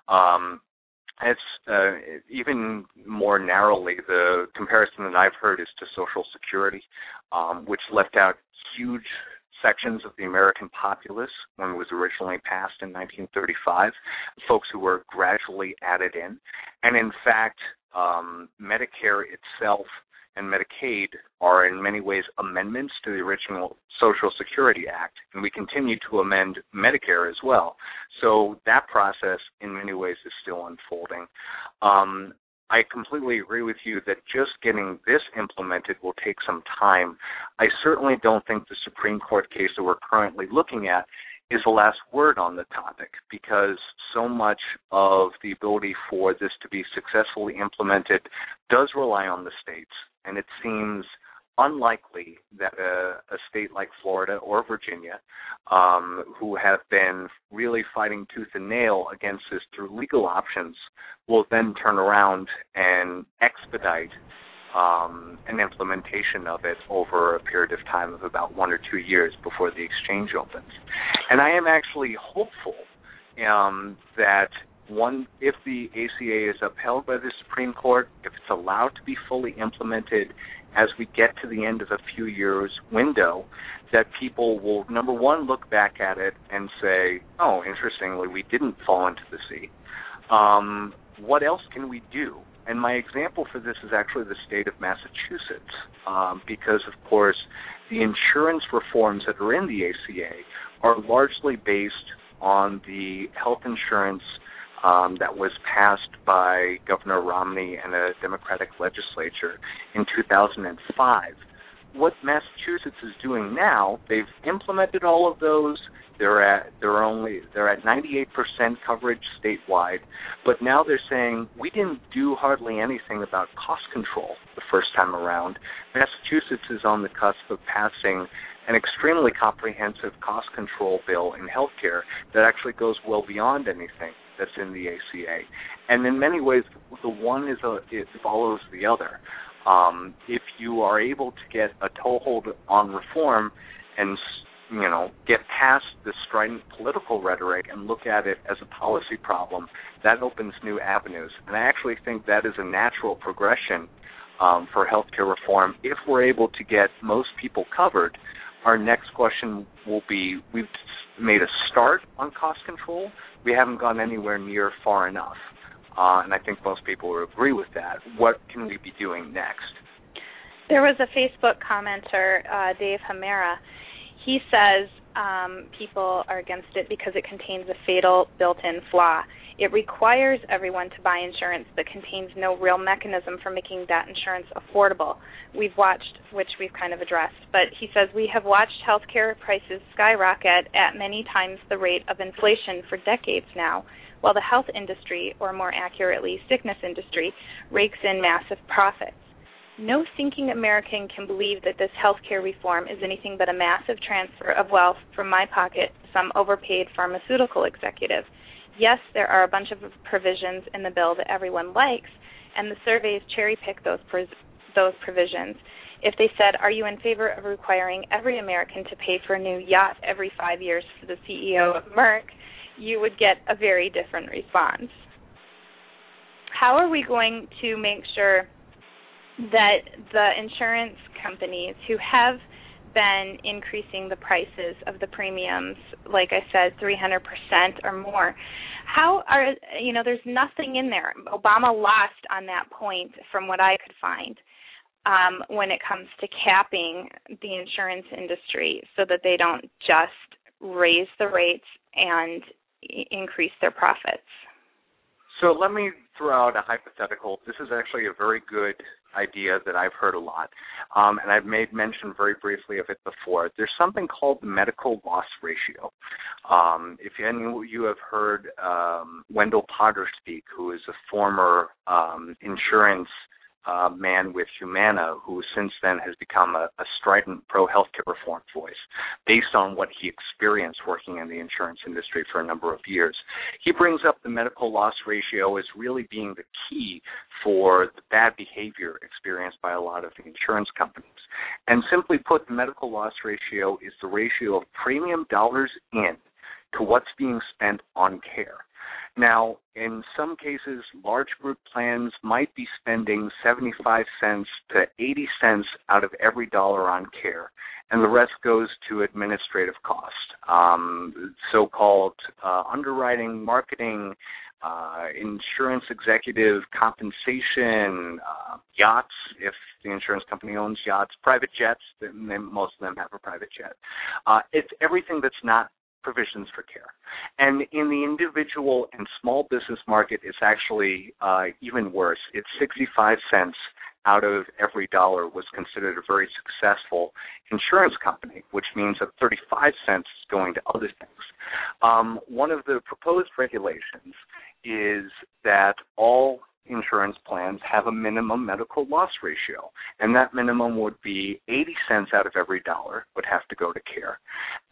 It's even more narrowly, the comparison that I've heard is to Social Security, which left out huge sections of the American populace when it was originally passed in 1935, folks who were gradually added in. And in fact, Medicare itself and Medicaid are in many ways amendments to the original Social Security Act, and we continue to amend Medicare as well. So that process in many ways is still unfolding. I completely agree with you that just getting this implemented will take some time. I certainly don't think the Supreme Court case that we're currently looking at is the last word on the topic, because so much of the ability for this to be successfully implemented does rely on the states, and it seems unlikely that a state like Florida or Virginia, who have been really fighting tooth and nail against this through legal options, will then turn around and expedite an implementation of it over a period of time of about 1 or 2 years before the exchange opens. And I am actually hopeful that if the ACA is upheld by the Supreme Court, if it's allowed to be fully implemented as we get to the end of a few years window, that people will, number one, look back at it and say, oh, interestingly, we didn't fall into the sea. What else can we do? And my example for this is actually the state of Massachusetts, because, of course, the insurance reforms that are in the ACA are largely based on the health insurance that was passed by Governor Romney and a Democratic legislature in 2005. What Massachusetts is doing now, they've implemented all of those. They're at 98% coverage statewide, but now they're saying we didn't do hardly anything about cost control the first time around. Massachusetts is on the cusp of passing an extremely comprehensive cost control bill in healthcare that actually goes well beyond anything that's in the ACA. And in many ways, the one it follows the other. If you are able to get a toehold on reform and get past the strident political rhetoric and look at it as a policy problem, that opens new avenues. And I actually think that is a natural progression for healthcare reform. If we're able to get most people covered, our next question will be, we've made a start on cost control. We haven't gone anywhere near far enough. And I think most people will agree with that. What can we be doing next? There was a Facebook commenter, Dave Hamera. He says people are against it because it contains a fatal built-in flaw. It requires everyone to buy insurance but contains no real mechanism for making that insurance affordable. We've watched, which we've kind of addressed, but he says we have watched healthcare prices skyrocket at many times the rate of inflation for decades now, while the health industry, or more accurately, sickness industry, rakes in massive profits. No thinking American can believe that this healthcare reform is anything but a massive transfer of wealth from my pocket to some overpaid pharmaceutical executive. Yes, there are a bunch of provisions in the bill that everyone likes, and the surveys cherry-pick those provisions. If they said, are you in favor of requiring every American to pay for a new yacht every 5 years for the CEO of Merck, you would get a very different response. How are we going to make sure that the insurance companies who have been increasing the prices of the premiums, like I said, 300% or more. There's nothing in there. Obama lost on that point from what I could find when it comes to capping the insurance industry so that they don't just raise the rates and increase their profits. So let me throw out a hypothetical. This is actually a very good idea that I've heard a lot, and I've made mention very briefly of it before. There's something called the medical loss ratio. If any of you have heard Wendell Potter speak, who is a former insurance man with Humana, who since then has become a strident pro-healthcare reform voice based on what he experienced working in the insurance industry for a number of years. He brings up the medical loss ratio as really being the key for the bad behavior experienced by a lot of the insurance companies. And simply put, the medical loss ratio is the ratio of premium dollars in to what's being spent on care. Now, in some cases, large group plans might be spending 75 cents to 80 cents out of every dollar on care, and the rest goes to administrative cost, so-called underwriting, marketing, insurance executive compensation, yachts, if the insurance company owns yachts, private jets, most of them have a private jet. It's everything that's not provisions for care. And in the individual and small business market, it's actually even worse. It's 65 cents out of every dollar was considered a very successful insurance company, which means that 35 cents is going to other things. One of the proposed regulations is that all insurance plans have a minimum medical loss ratio, and that minimum would be 80 cents out of every dollar would have to go to care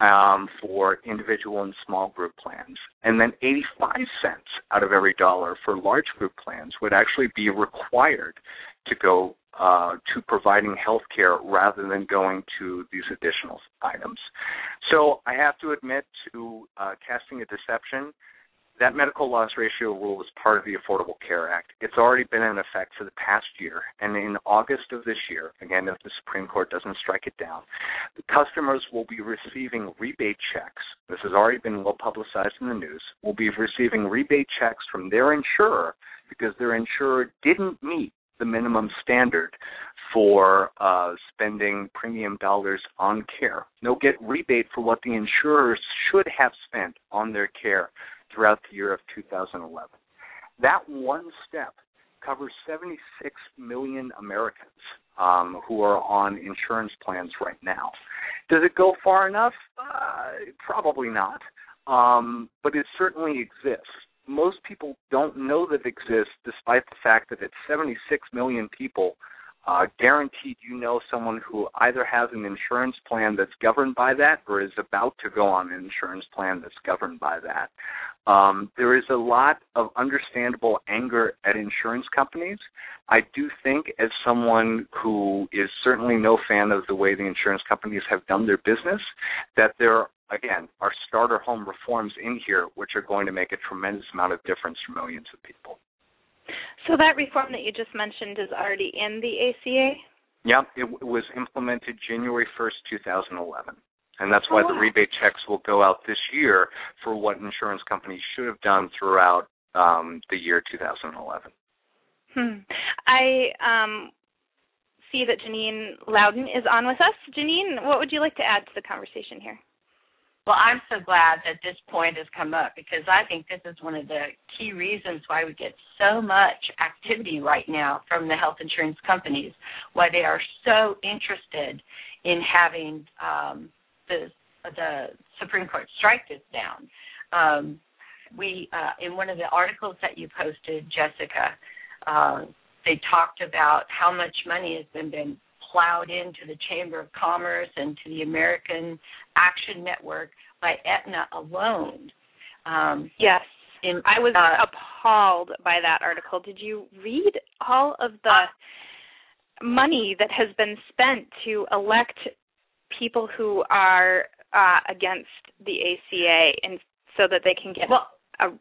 for individual and small group plans, and then 85 cents out of every dollar for large group plans would actually be required to go to providing health care rather than going to these additional items. So I have to admit to casting a deception. That medical loss ratio rule is part of the Affordable Care Act. It's already been in effect for the past year, and in August of this year, again, if the Supreme Court doesn't strike it down, the customers will be receiving rebate checks. This has already been well publicized in the news. Will be receiving rebate checks from their insurer because their insurer didn't meet the minimum standard for spending premium dollars on care. They'll get rebate for what the insurers should have spent on their care throughout the year of 2011. That one step covers 76 million Americans who are on insurance plans right now. Does it go far enough? Probably not, but it certainly exists. Most people don't know that it exists, despite the fact that it's 76 million people. Guaranteed you know someone who either has an insurance plan that's governed by that or is about to go on an insurance plan that's governed by that. There is a lot of understandable anger at insurance companies. I do think, as someone who is certainly no fan of the way the insurance companies have done their business, that there, again, are starter home reforms in here which are going to make a tremendous amount of difference for millions of people. So that reform that you just mentioned is already in the ACA? Yeah, it was implemented January 1st, 2011. And that's why the rebate checks will go out this year for what insurance companies should have done throughout the year 2011. I see that Janine Loudon is on with us. Janine, what would you like to add to the conversation here? Well, I'm so glad that this point has come up because I think this is one of the key reasons why we get so much activity right now from the health insurance companies, why they are so interested in having the Supreme Court strike this down. In one of the articles that you posted, Jessica, they talked about how much money has been plowed into the Chamber of Commerce and to the American Action Network by Aetna alone. Yes. I was appalled by that article. Did you read all of the money that has been spent to elect people who are against the ACA and so that they can get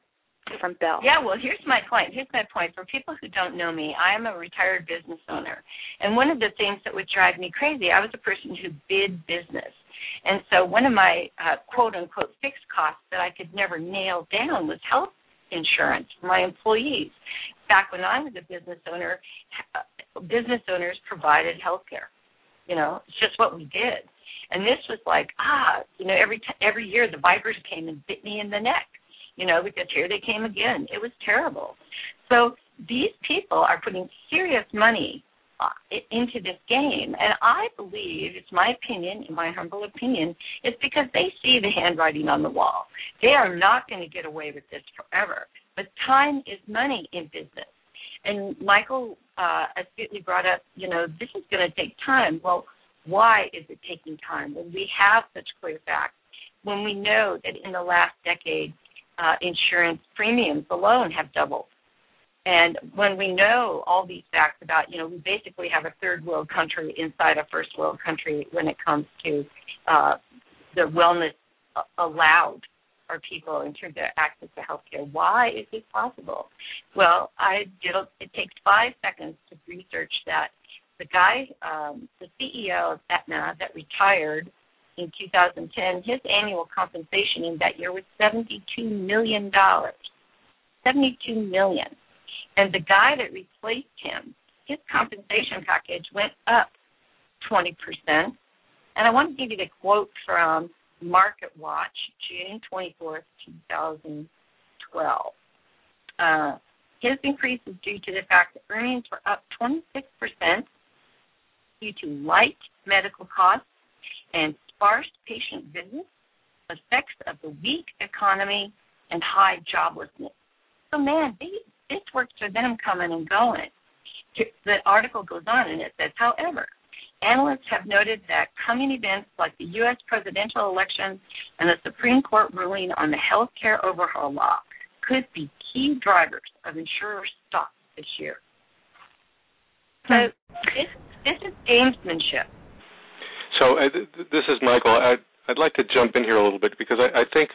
from Bill. Yeah, well, here's my point. For people who don't know me, I am a retired business owner. And one of the things that would drive me crazy, I was a person who bid business. And so one of my quote-unquote fixed costs that I could never nail down was health insurance for my employees. Back when I was a business owner, business owners provided health care. It's just what we did. And this was like, every year the vipers came and bit me in the neck. Because here they came again. It was terrible. So these people are putting serious money into this game, and I believe, it's my opinion, in my humble opinion, it's because they see the handwriting on the wall. They are not going to get away with this forever. But time is money in business. And Michael astutely brought up, this is going to take time. Well, why is it taking time when we have such clear facts, when we know that in the last decade, insurance premiums alone have doubled? And when we know all these facts about, we basically have a third world country inside a first world country when it comes to the wellness allowed for people in terms of access to health care. Why is this possible? Well, it takes 5 seconds to research that. The guy, the CEO of Aetna that retired in 2010, his annual compensation in that year was $72 million. $72 million. And the guy that replaced him, his compensation package went up 20%. And I want to give you the quote from MarketWatch, June 24th, 2012. His increase is due to the fact that earnings were up 26% due to light medical costs and sparse patient visits, effects of the weak economy, and high joblessness. So, man, this works for them coming and going. The article goes on, and it says, however, analysts have noted that coming events like the U.S. presidential election and the Supreme Court ruling on the health care overhaul law could be key drivers of insurer stocks this year. So this is gamesmanship. So this is Michael. I'd like to jump in here a little bit because I think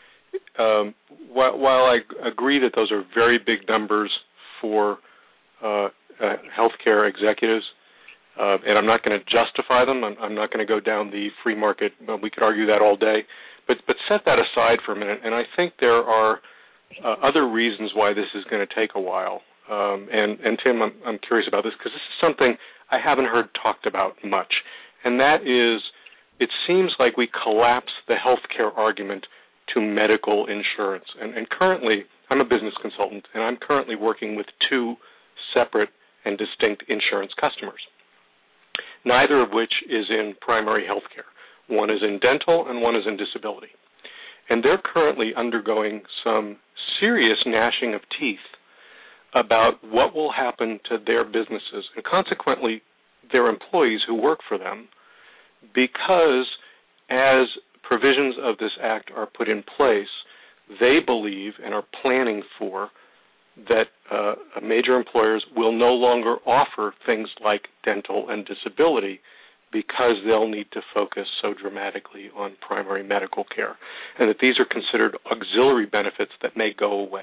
while I agree that those are very big numbers for healthcare executives, and I'm not going to justify them. I'm not going to go down the free market. We could argue that all day. But set that aside for a minute, and I think there are other reasons why this is going to take a while. And Tim, I'm curious about this because this is something I haven't heard talked about much, and that is it seems like we collapse the healthcare argument to medical insurance. And currently, I'm a business consultant, and I'm currently working with 2 separate and distinct insurance customers, neither of which is in primary health care. One is in dental and one is in disability. And they're currently undergoing some serious gnashing of teeth about what will happen to their businesses and consequently their employees who work for them, because as provisions of this act are put in place, they believe and are planning for that major employers will no longer offer things like dental and disability because they'll need to focus so dramatically on primary medical care, and that these are considered auxiliary benefits that may go away.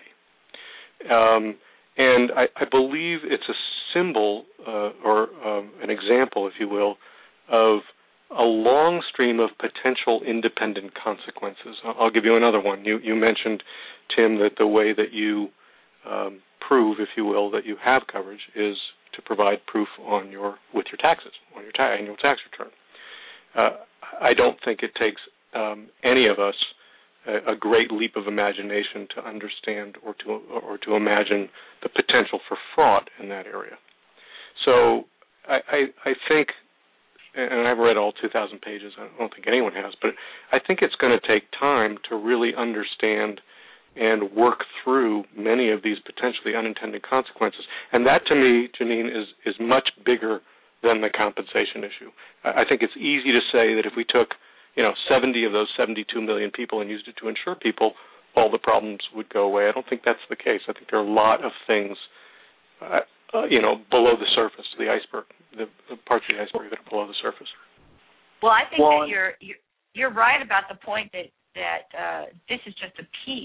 And I believe it's a symbol or an example, if you will, of a long stream of potential independent consequences. I'll give you another one. You mentioned, Tim, that the way that you prove, if you will, that you have coverage is to provide proof with your taxes, on your annual tax return. I don't think it takes any of us a great leap of imagination to understand or to imagine the potential for fraud in that area. So I think, and I've read all 2,000 pages, I don't think anyone has, but I think it's going to take time to really understand and work through many of these potentially unintended consequences. And that, to me, Janine, is much bigger than the compensation issue. I think it's easy to say that if we took 70 of those 72 million people and used it to insure people, all the problems would go away. I don't think that's the case. I think there are a lot of things, below the surface, the iceberg, the parts of the iceberg that are below the surface. Well, I think that you're right about the point that this is just a piece.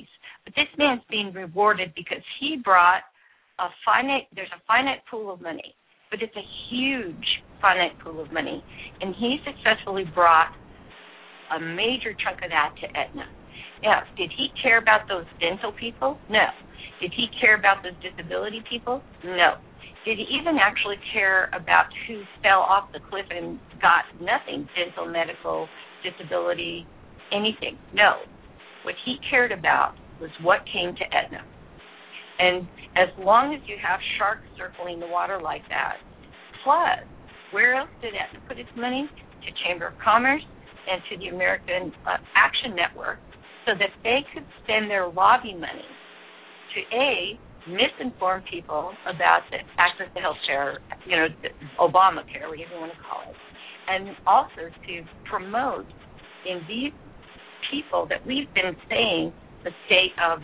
But this man's being rewarded because he brought there's a finite pool of money, but it's a huge finite pool of money. And he successfully brought a major chunk of that to Aetna. Now, did he care about those dental people? No. Did he care about those disability people? No. Did he even actually care about who fell off the cliff and got nothing, dental, medical, disability, anything? No. What he cared about was what came to Aetna. And as long as you have sharks circling the water like that, plus, where else did Aetna put its money? To Chamber of Commerce and to the American Action Network, so that they could spend their lobby money to, A, misinform people about the access to health care, Obamacare, whatever you want to call it, and also to promote in these people that we've been saying the state of,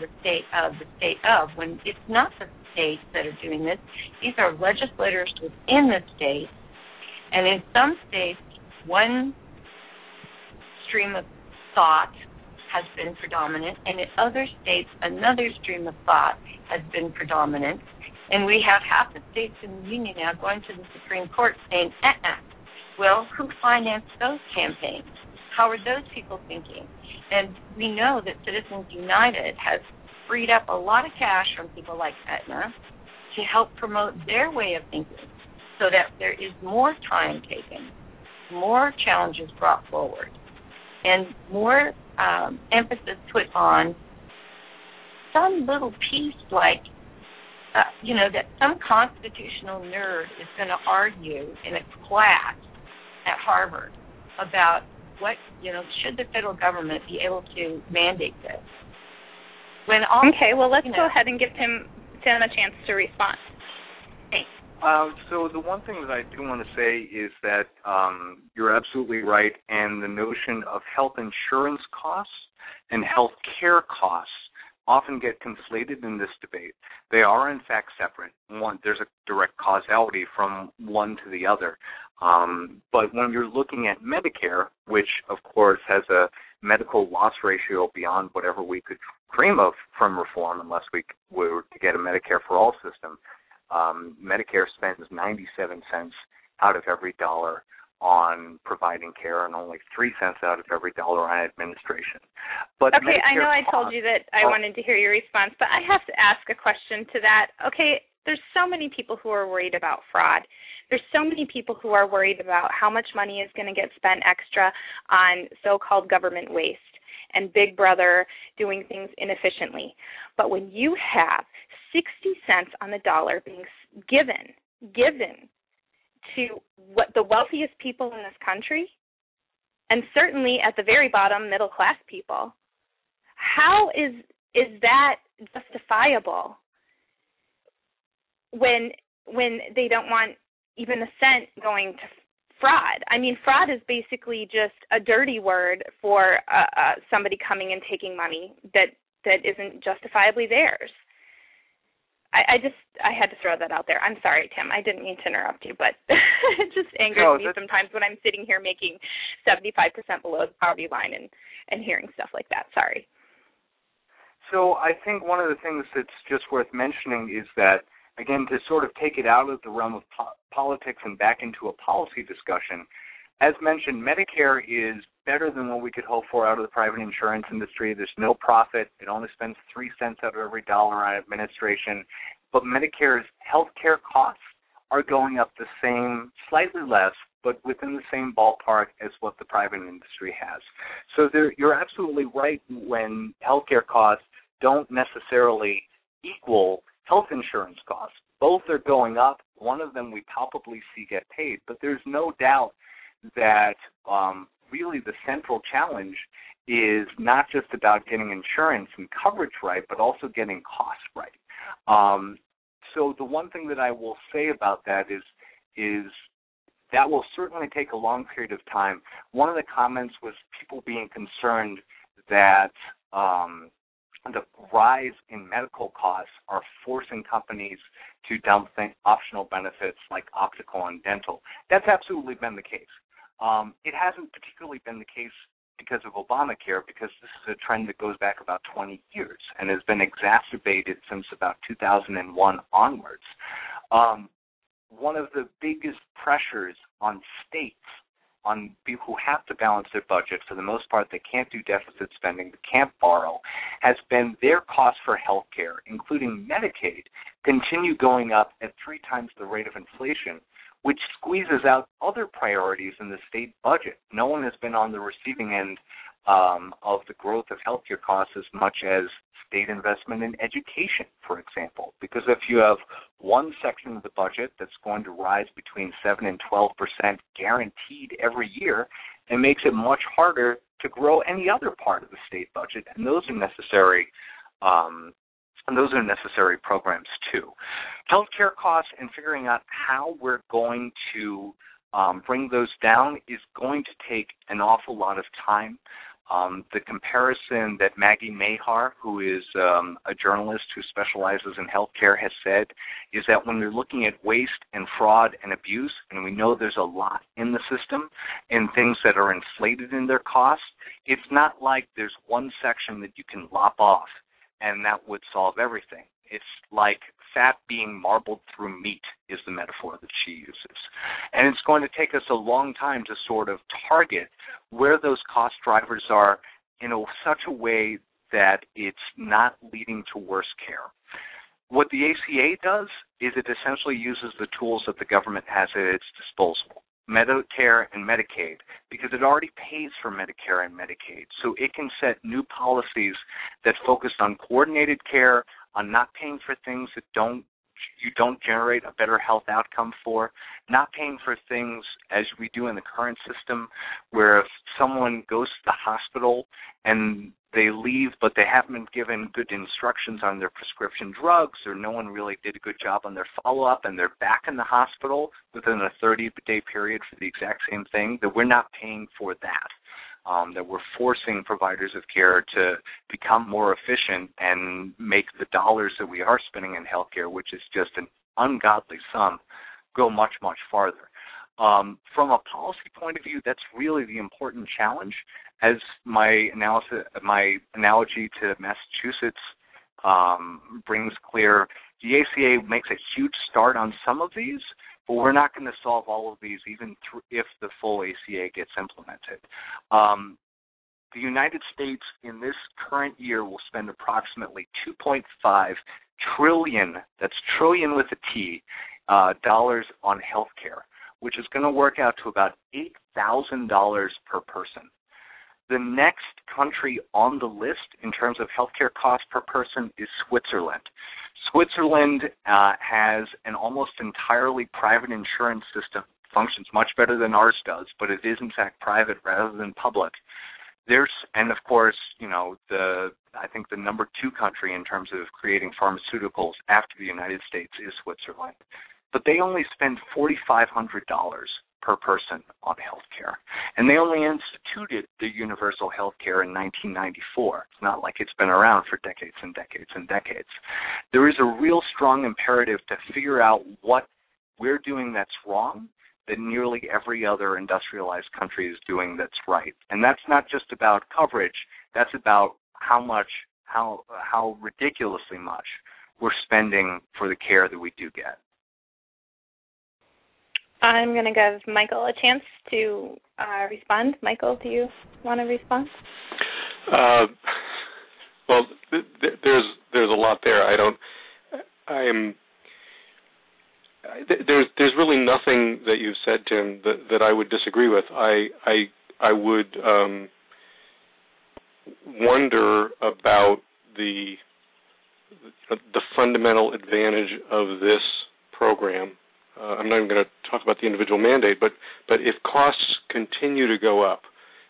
when it's not the states that are doing this. These are legislators within the states, and in some states, one stream of thought has been predominant, and in other states, another stream of thought has been predominant. And we have half the states in the union now going to the Supreme Court saying, well, who financed those campaigns? How are those people thinking? And we know that Citizens United has freed up a lot of cash from people like Aetna to help promote their way of thinking so that there is more time taken, more challenges brought forward, and more emphasis put on some little piece like, that some constitutional nerd is going to argue in a class at Harvard about what, should the federal government be able to mandate this? Okay, well, let's go ahead and give him a chance to respond. Thanks. So the one thing that I do want to say is that you're absolutely right, and the notion of health insurance costs and health care costs often get conflated in this debate. They are, in fact, separate. There's a direct causality from one to the other. But when you're looking at Medicare, which, of course, has a medical loss ratio beyond whatever we could dream of from reform, unless we were to get a Medicare for all system, Medicare spends 97 cents out of every dollar on providing care and only 3 cents out of every dollar on administration. But okay, Medicare I know I told you that I wanted to hear your response, but I have to ask a question to that. Okay, there's so many people who are worried about fraud. There's so many people who are worried about how much money is going to get spent extra on so-called government waste and Big Brother doing things inefficiently. But when you have 60 cents on the dollar being given to what the wealthiest people in this country, and certainly at the very bottom, middle-class people, how is that justifiable when they don't want even a cent going to fraud? I mean, fraud is basically just a dirty word for somebody coming and taking money that isn't justifiably theirs. I had to throw that out there. I'm sorry, Tim. I didn't mean to interrupt you, but it just angers me sometimes when I'm sitting here making 75% below the poverty line and hearing stuff like that. Sorry. So I think one of the things that's just worth mentioning is that, again, to sort of take it out of the realm of politics and back into a policy discussion, as mentioned, Medicare is better than what we could hope for out of the private insurance industry. There's no profit. It only spends 3 cents out of every dollar on administration. But Medicare's health care costs are going up the same, slightly less, but within the same ballpark as what the private industry has. So you're absolutely right when health care costs don't necessarily equal health insurance costs. Both are going up. One of them we palpably see get paid, but there's no doubt that really the central challenge is not just about getting insurance and coverage right, but also getting costs right. So the one thing that I will say about that is that will certainly take a long period of time. One of the comments was people being concerned that the rise in medical costs are forcing companies to dump optional benefits like optical and dental. That's absolutely been the case. It hasn't particularly been the case because of Obamacare, because this is a trend that goes back about 20 years and has been exacerbated since about 2001 onwards. One of the biggest pressures on states, on people who have to balance their budget, for the most part they can't do deficit spending, they can't borrow, has been their costs for health care, including Medicaid, continue going up at 3 times the rate of inflation, which squeezes out other priorities in the state budget. No one has been on the receiving end of the growth of healthcare costs as much as state investment in education, for example. Because if you have one section of the budget that's going to rise between 7 and 12% guaranteed every year, it makes it much harder to grow any other part of the state budget, and those are necessary. And those are necessary programs too. Healthcare costs and figuring out how we're going to bring those down is going to take an awful lot of time. The comparison that Maggie Mahar, who is a journalist who specializes in healthcare, has said is that when you're looking at waste and fraud and abuse, and we know there's a lot in the system and things that are inflated in their costs, it's not like there's one section that you can lop off and that would solve everything. It's like fat being marbled through meat is the metaphor that she uses. And it's going to take us a long time to sort of target where those cost drivers are in such a way that it's not leading to worse care. What the ACA does is it essentially uses the tools that the government has at its disposal, Medicare and Medicaid, because it already pays for Medicare and Medicaid. So it can set new policies that focus on coordinated care, on not paying for things that you don't generate a better health outcome for, not paying for things as we do in the current system where if someone goes to the hospital and they leave but they haven't been given good instructions on their prescription drugs or no one really did a good job on their follow-up and they're back in the hospital within a 30-day period for the exact same thing, that we're not paying for that. That we're forcing providers of care to become more efficient and make the dollars that we are spending in healthcare, which is just an ungodly sum, go much, much farther. From a policy point of view, that's really the important challenge. As my analogy to Massachusetts brings clear, the ACA makes a huge start on some of these, but we're not going to solve all of these even if the full ACA gets implemented. The United States in this current year will spend approximately $2.5 trillion, that's trillion with a T, dollars on health care, which is going to work out to about $8,000 per person. The next country on the list in terms of healthcare cost per person is Switzerland. Switzerland has an almost entirely private insurance system, functions much better than ours does, but it is in fact private rather than public. And of course, I think the number 2 country in terms of creating pharmaceuticals after the United States is Switzerland. But they only spend $4,500 per person on health care. And they only instituted the universal health care in 1994. It's not like it's been around for decades and decades and decades. There is a real strong imperative to figure out what we're doing that's wrong that nearly every other industrialized country is doing that's right. And that's not just about coverage. That's about how ridiculously much we're spending for the care that we do get. I'm going to give Michael a chance to respond. Michael, do you want to respond? Well, there's a lot there. There's really nothing that you've said, Tim, that I would disagree with. I would wonder about the fundamental advantage of this program. I'm not even going to talk about the individual mandate, but if costs continue to go up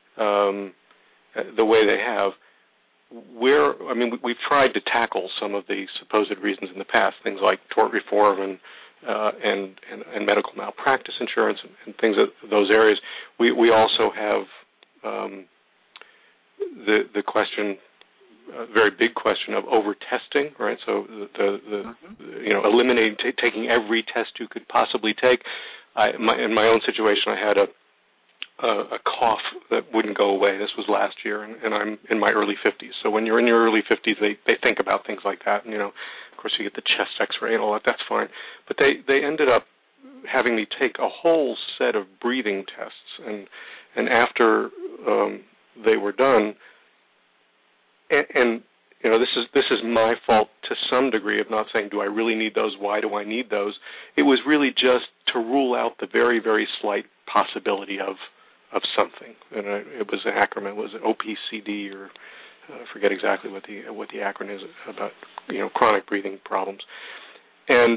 the way they have, we've tried to tackle some of the supposed reasons in the past, things like tort reform and medical malpractice insurance and things of those areas. We also have the question, a very big question of over-testing, right? So eliminating, taking every test you could possibly take. In my own situation, I had a cough that wouldn't go away. This was last year, and I'm in my early 50s. So when you're in your early 50s, they think about things like that. And, of course, you get the chest X-ray and all that. That's fine. But they ended up having me take a whole set of breathing tests, and after they were done, and this is my fault to some degree of not saying, do I really need those? Why do I need those? It was really just to rule out the very, very slight possibility of something. And it was an acronym. It was OPCD, or I forget exactly what the acronym is about. Chronic breathing problems. And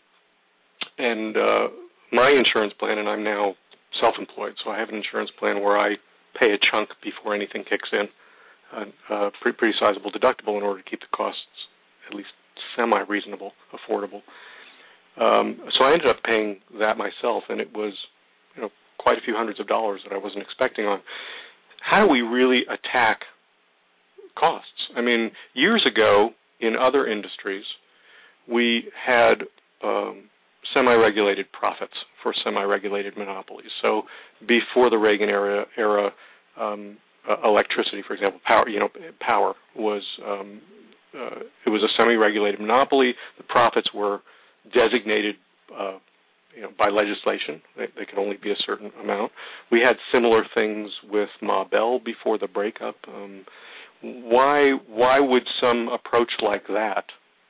my insurance plan, and I'm now self-employed, so I have an insurance plan where I pay a chunk before anything kicks in. A pretty sizable deductible in order to keep the costs at least semi-reasonable, affordable. So I ended up paying that myself, and it was, quite a few hundreds of dollars that I wasn't expecting on. How do we really attack costs? I mean, years ago in other industries, we had semi-regulated profits for semi-regulated monopolies. So before the Reagan era, electricity, for example, power was it was a semi-regulated monopoly. The profits were designated, by legislation. They could only be a certain amount. We had similar things with Ma Bell before the breakup. Why would some approach like that,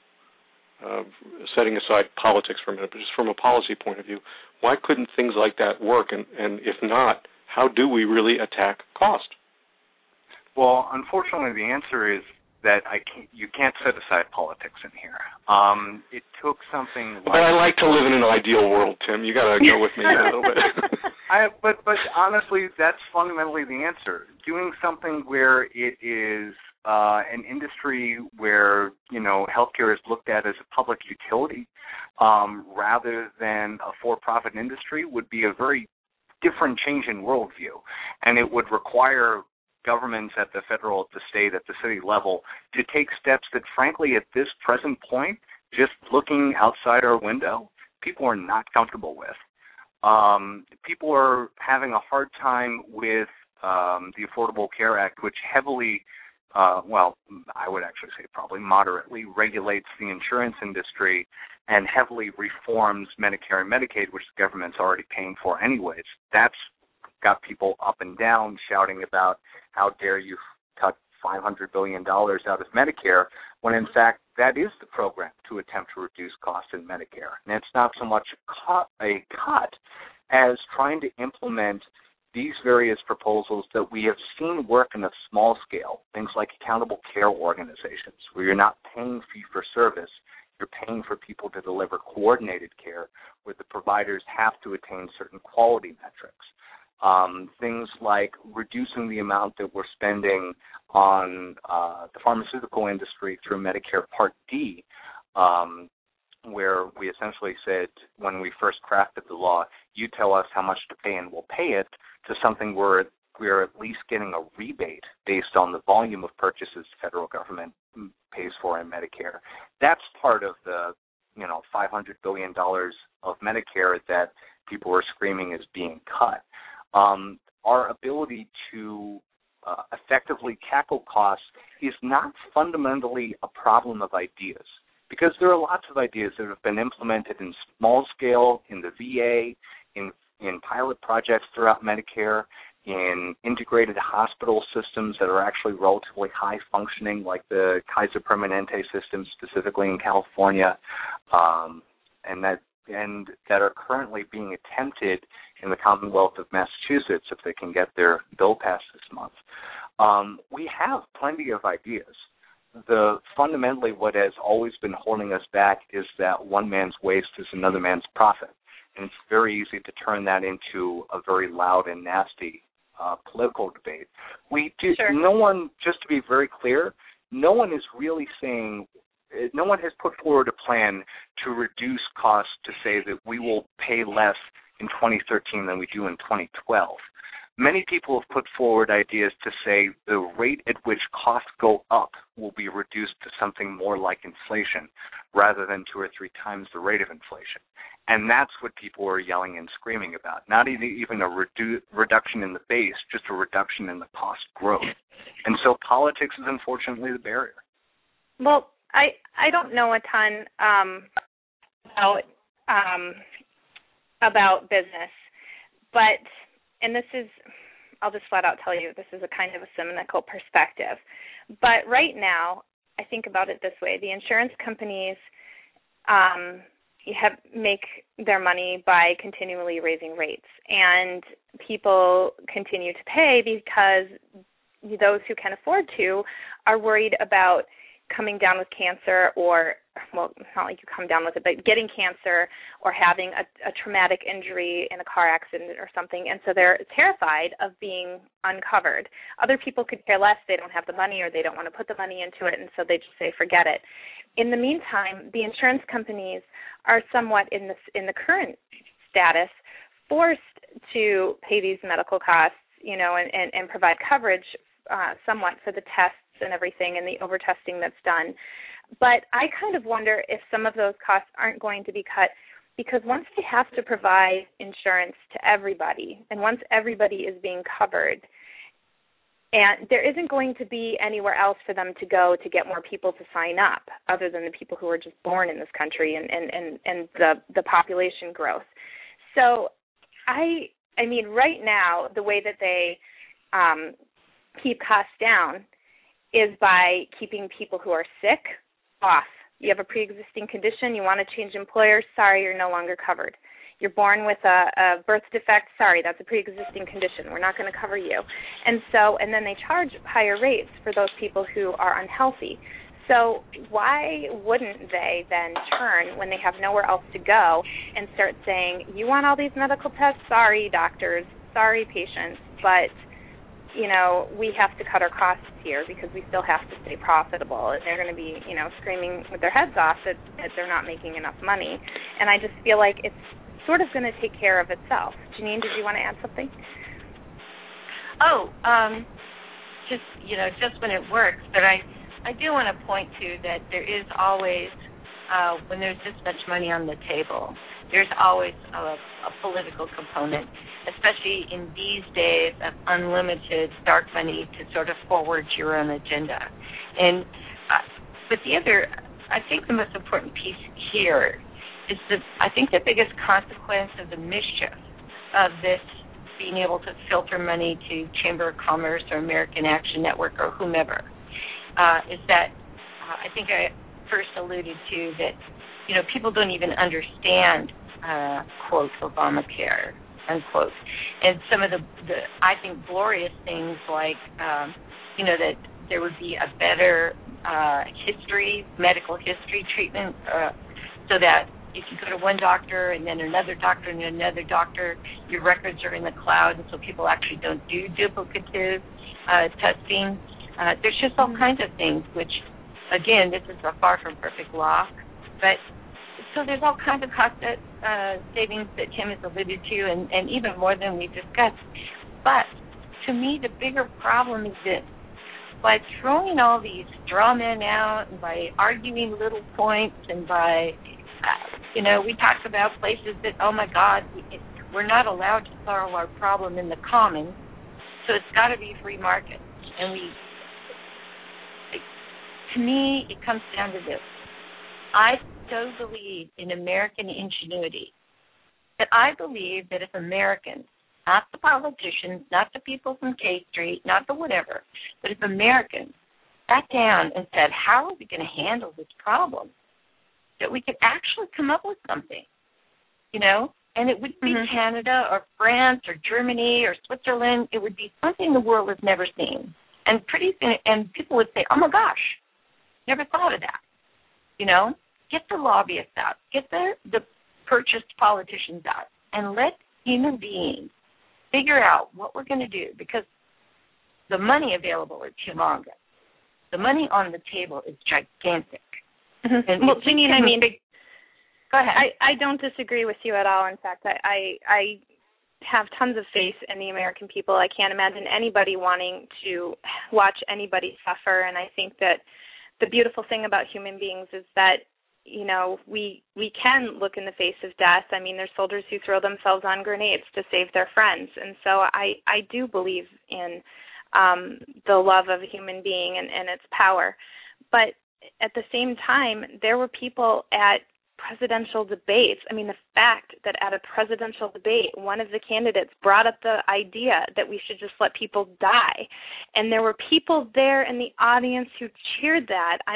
setting aside politics for a minute, but just from a policy point of view, why couldn't things like that work? And if not, how do we really attack cost? Well, unfortunately, the answer is that you can't set aside politics in here. It took something like... But I like to live in an ideal world, Tim. You got to go with me a little bit. But honestly, that's fundamentally the answer. Doing something where it is an industry where, healthcare is looked at as a public utility rather than a for-profit industry would be a very different change in worldview. And it would require governments at the federal, at the state, at the city level to take steps that, frankly, at this present point, just looking outside our window, people are not comfortable with. People are having a hard time with the Affordable Care Act, which heavily, I would actually say probably moderately regulates the insurance industry and heavily reforms Medicare and Medicaid, which the government's already paying for anyways. That's got people up and down shouting about how dare you cut $500 billion out of Medicare, when in fact that is the program to attempt to reduce costs in Medicare. And it's not so much a cut as trying to implement these various proposals that we have seen work in a small scale, things like accountable care organizations, where you're not paying fee-for-service, you're paying for people to deliver coordinated care, where the providers have to attain certain quality metrics. Things like reducing the amount that we're spending on the pharmaceutical industry through Medicare Part D, where we essentially said when we first crafted the law, you tell us how much to pay and we'll pay it, to something where we're at least getting a rebate based on the volume of purchases the federal government pays for in Medicare. That's part of the $500 billion of Medicare that people are screaming is being cut. Our ability to effectively tackle costs is not fundamentally a problem of ideas, because there are lots of ideas that have been implemented in small scale, in the VA, in pilot projects throughout Medicare, in integrated hospital systems that are actually relatively high functioning, like the Kaiser Permanente system, specifically in California, and that are currently being attempted in the Commonwealth of Massachusetts if they can get their bill passed this month. We have plenty of ideas. Fundamentally what has always been holding us back is that one man's waste is another man's profit. And it's very easy to turn that into a very loud and nasty political debate. Sure. No one, just to be very clear, no one is really saying, no one has put forward a plan to reduce costs to say that we will pay less in 2013 than we do in 2012. Many people have put forward ideas to say the rate at which costs go up will be reduced to something more like inflation rather than 2 or 3 times the rate of inflation. And that's what people are yelling and screaming about. Not even a reduction in the base, just a reduction in the cost growth. And so politics is unfortunately the barrier. Well, I don't know a ton about business, but, and this is, I'll just flat out tell you, this is a kind of a cynical perspective. But right now, I think about it this way. The insurance companies make their money by continually raising rates, and people continue to pay because those who can afford to are worried about coming down with cancer, or, well, it's not like you come down with it, but getting cancer or having a traumatic injury in a car accident or something, and so they're terrified of being uncovered. Other people could care less. They don't have the money, or they don't want to put the money into it, and so they just say, forget it. In the meantime, the insurance companies are somewhat in the current status forced to pay these medical costs, and provide coverage somewhat for the tests and everything and the over-testing that's done. But I kind of wonder if some of those costs aren't going to be cut, because once they have to provide insurance to everybody, and once everybody is being covered, and there isn't going to be anywhere else for them to go to get more people to sign up other than the people who were just born in this country and the population growth. So I mean, right now, the way that they keep costs down is by keeping people who are sick off. You have a pre-existing condition, you want to change employers, sorry, you're no longer covered. You're born with a birth defect, sorry, that's a pre-existing condition, we're not going to cover you. And then they charge higher rates for those people who are unhealthy. So why wouldn't they then turn, when they have nowhere else to go, and start saying, you want all these medical tests? Sorry, doctors, sorry, patients, but we have to cut our costs here because we still have to stay profitable. And they're going to be, screaming with their heads off that they're not making enough money. And I just feel like it's sort of going to take care of itself. Janine, did you want to add something? Just when it works. But I do want to point to that there is always, when there's this much money on the table, there's always a political component, especially in these days of unlimited dark money to sort of forward your own agenda. And but I think the most important piece here is that I think the biggest consequence of the mischief of this being able to filter money to Chamber of Commerce or American Action Network or whomever is that I think I first alluded to that, people don't even understand, quote, Obamacare, unquote. And some of the I think, glorious things like, that there would be a better medical history treatment so that if you go to one doctor and then another doctor and another doctor, your records are in the cloud, and so people actually don't do duplicative testing. There's just all kinds of things, which, again, this is a far from perfect law. But so there's all kinds of cost savings that Tim has alluded to, and even more than we've discussed. But to me, the bigger problem is this. By throwing all these straw men out, and by arguing little points, and by, we talked about places that, oh, my God, we're not allowed to solve our problem in the commons, so it's got to be free market. And to me, it comes down to this. I so believe in American ingenuity that I believe that if Americans, not the politicians, not the people from K Street, not the whatever, but if Americans sat down and said, how are we going to handle this problem, that we could actually come up with something, and it wouldn't be Canada or France or Germany or Switzerland. It would be something the world has never seen. And pretty soon, and people would say, oh, my gosh, never thought of that. Get the lobbyists out, get the purchased politicians out, and let human beings figure out what we're going to do, because the money available is humongous. The money on the table is gigantic. And well, Janine, go ahead. I don't disagree with you at all. In fact, I have tons of faith in the American people. I can't imagine anybody wanting to watch anybody suffer, and I think that the beautiful thing about human beings is that, you know, we can look in the face of death. I mean, there's soldiers who throw themselves on grenades to save their friends, and so I do believe in the love of a human being and its power. But at the same time, there were people at presidential debates. I mean, the fact that at a presidential debate, one of the candidates brought up the idea that we should just let people die, and there were people there in the audience who cheered that. I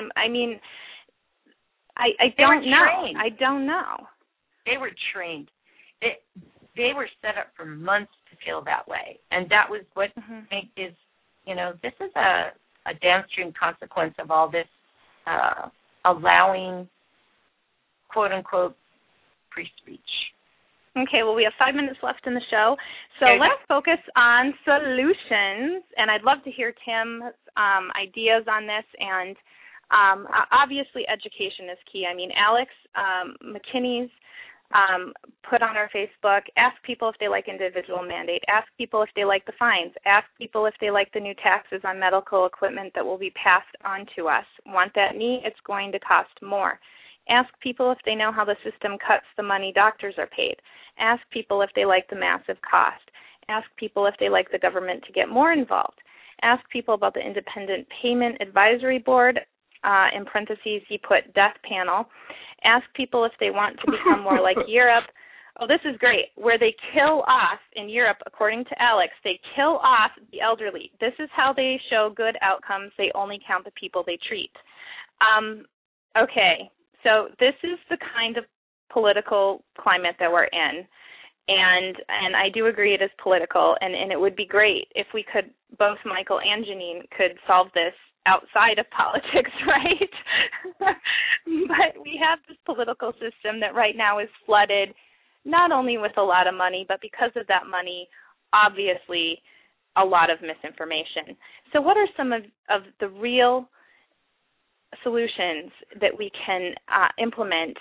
don't know. I don't know. They were trained. They were set up for months to feel that way, and that was what is, you know, this is a downstream consequence of all this allowing, quote unquote, free speech. Okay, well, we have 5 minutes left in the show, so let's focus on solutions, and I'd love to hear Tim's ideas on this. And obviously, education is key. I mean, Alex McKinney's put on our Facebook, ask people if they like individual mandate, ask people if they like the fines, ask people if they like the new taxes on medical equipment that will be passed on to us. Want that knee? It's going to cost more. Ask people if they know how the system cuts the money doctors are paid. Ask people if they like the massive cost. Ask people if they like the government to get more involved. Ask people about the Independent Payment Advisory Board, in parentheses, he put death panel. Ask people if they want to become more like Europe. Oh, this is great. Where they kill off, in Europe, according to Alex, they kill off the elderly. This is how they show good outcomes. They only count the people they treat. Okay, so this is the kind of political climate that we're in. And I do agree it is political, and it would be great if we could, both Michael and Janine, could solve this outside of politics, right? But we have this political system that right now is flooded not only with a lot of money, but because of that money, obviously a lot of misinformation. So what are some of the real solutions that we can implement,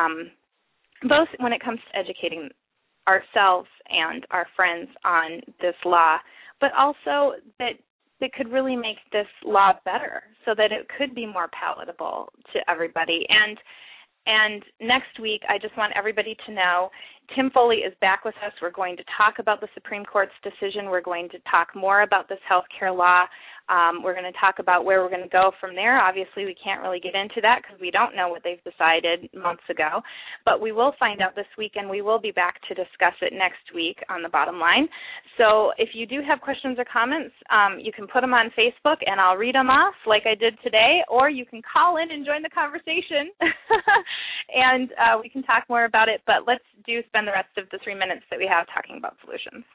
both when it comes to educating ourselves and our friends on this law, but also that could really make this law better so that it could be more palatable to everybody. And next week, I just want everybody to know, Tim Foley is back with us. We're going to talk about the Supreme Court's decision. We're going to talk more about this health care law. We're going to talk about where we're going to go from there. Obviously, we can't really get into that because we don't know what they've decided months ago. But we will find out this week, and we will be back to discuss it next week on The Bottom Line. So if you do have questions or comments, you can put them on Facebook, and I'll read them off like I did today, or you can call in and join the conversation, and we can talk more about it. But let's spend the rest of the 3 minutes that we have talking about solutions.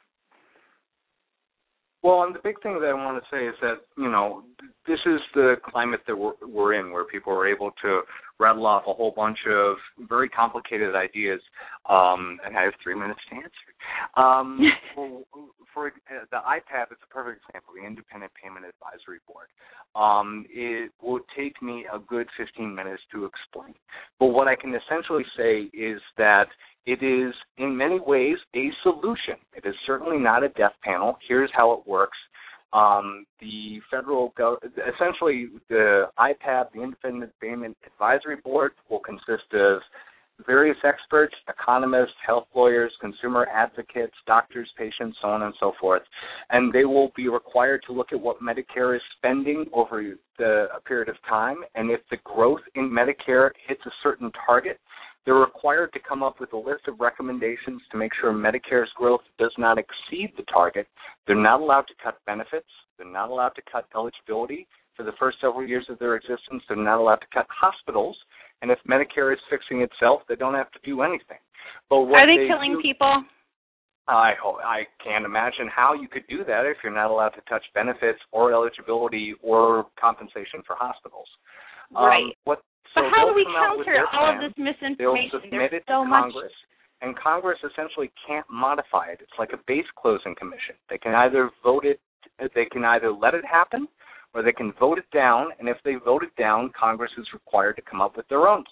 Well, and the big thing that I want to say is that, you know, this is the climate that we're in, where people are able to rattle off a whole bunch of very complicated ideas, and I have 3 minutes to answer. For the IPAB, it's a perfect example, the Independent Payment Advisory Board. It will take me a good 15 minutes to explain. But what I can essentially say is that it is, in many ways, a solution. It is certainly not a death panel. Here's how it works. The essentially, the IPAB, the Independent Payment Advisory Board, will consist of various experts, economists, health lawyers, consumer advocates, doctors, patients, so on and so forth. And they will be required to look at what Medicare is spending over a period of time. And if the growth in Medicare hits a certain target, they're required to come up with a list of recommendations to make sure Medicare's growth does not exceed the target. They're not allowed to cut benefits. They're not allowed to cut eligibility. For the first several years of their existence, they're not allowed to cut hospitals. And if Medicare is fixing itself, they don't have to do anything. But what are they killing people? I can't imagine how you could do that if you're not allowed to touch benefits or eligibility or compensation for hospitals. Right. So how do we counter all of this misinformation? They'll submit it to Congress, and Congress essentially can't modify it. It's like a base closing commission. They can either let it happen, or they can vote it down, and if they vote it down, Congress is required to come up with their own plan.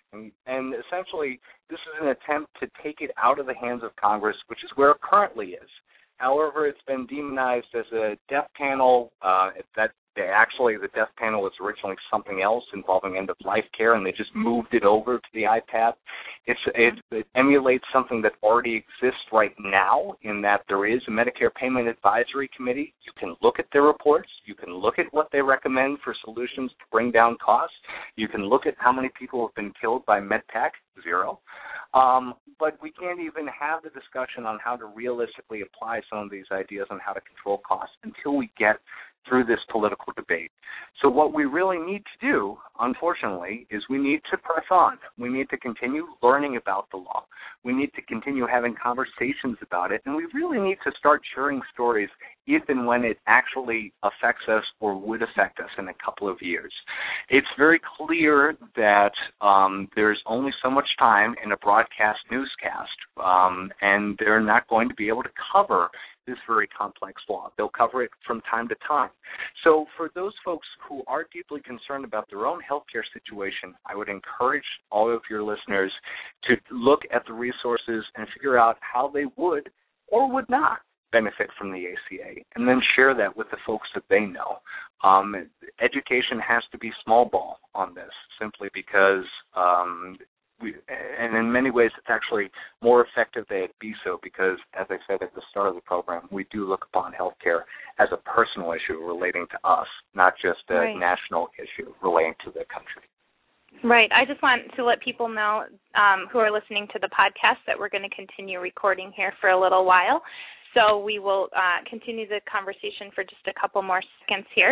And essentially, this is an attempt to take it out of the hands of Congress, which is where it currently is. However, it's been demonized as a death panel. The death panel was originally something else involving end-of-life care, and they just moved it over to the iPad. It emulates something that already exists right now in that there is a Medicare Payment Advisory Committee. You can look at their reports. You can look at what they recommend for solutions to bring down costs. You can look at how many people have been killed by MedPAC, 0. But we can't even have the discussion on how to realistically apply some of these ideas on how to control costs until we get through this political debate. So what we really need to do, unfortunately, is we need to press on. We need to continue learning about the law. We need to continue having conversations about it, and we really need to start sharing stories if and when it actually affects us or would affect us in a couple of years. It's very clear that there's only so much time in a broadcast newscast, and they're not going to be able to cover this very complex law. They'll cover it from time to time. So for those folks who are deeply concerned about their own healthcare situation, I would encourage all of your listeners to look at the resources and figure out how they would or would not benefit from the ACA, and then share that with the folks that they know. Education has to be small ball on this, simply because and in many ways it's actually more effective that it be so, because, as I said at the start of the program, we do look upon healthcare as a personal issue relating to us, not just a national issue relating to the country. Right. I just want to let people know who are listening to the podcast that we're going to continue recording here for a little while. So we will continue the conversation for just a couple more seconds here.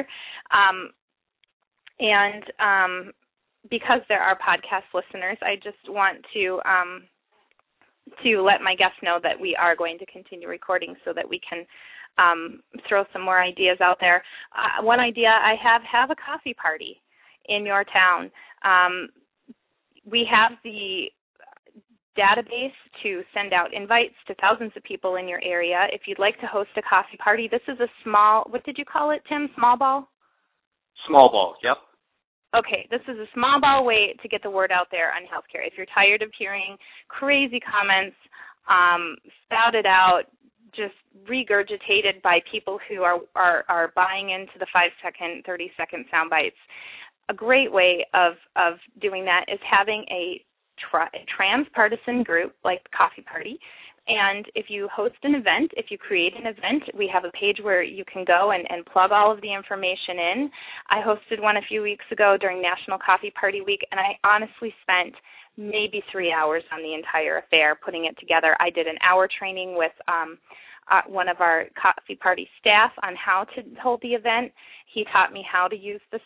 Because there are podcast listeners, I just want to let my guests know that we are going to continue recording so that we can throw some more ideas out there. One idea I have a coffee party in your town. We have the database to send out invites to thousands of people in your area. If you'd like to host a coffee party, this is a small, what did you call it, Tim? Small ball? Small ball, yep. Okay, this is a small ball way to get the word out there on healthcare. If you're tired of hearing crazy comments spouted out, just regurgitated by people who are buying into the 5-second, 30-second sound bites, a great way of doing that is having a transpartisan group like the Coffee Party. And if you host an event, if you create an event, we have a page where you can go and plug all of the information in. I hosted one a few weeks ago during National Coffee Party Week, and I honestly spent maybe 3 hours on the entire affair putting it together. I did an hour training with one of our Coffee Party staff on how to hold the event. He taught me how to use the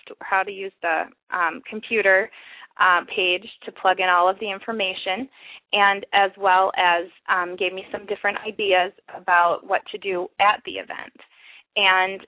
computer page to plug in all of the information, and as well as gave me some different ideas about what to do at the event. And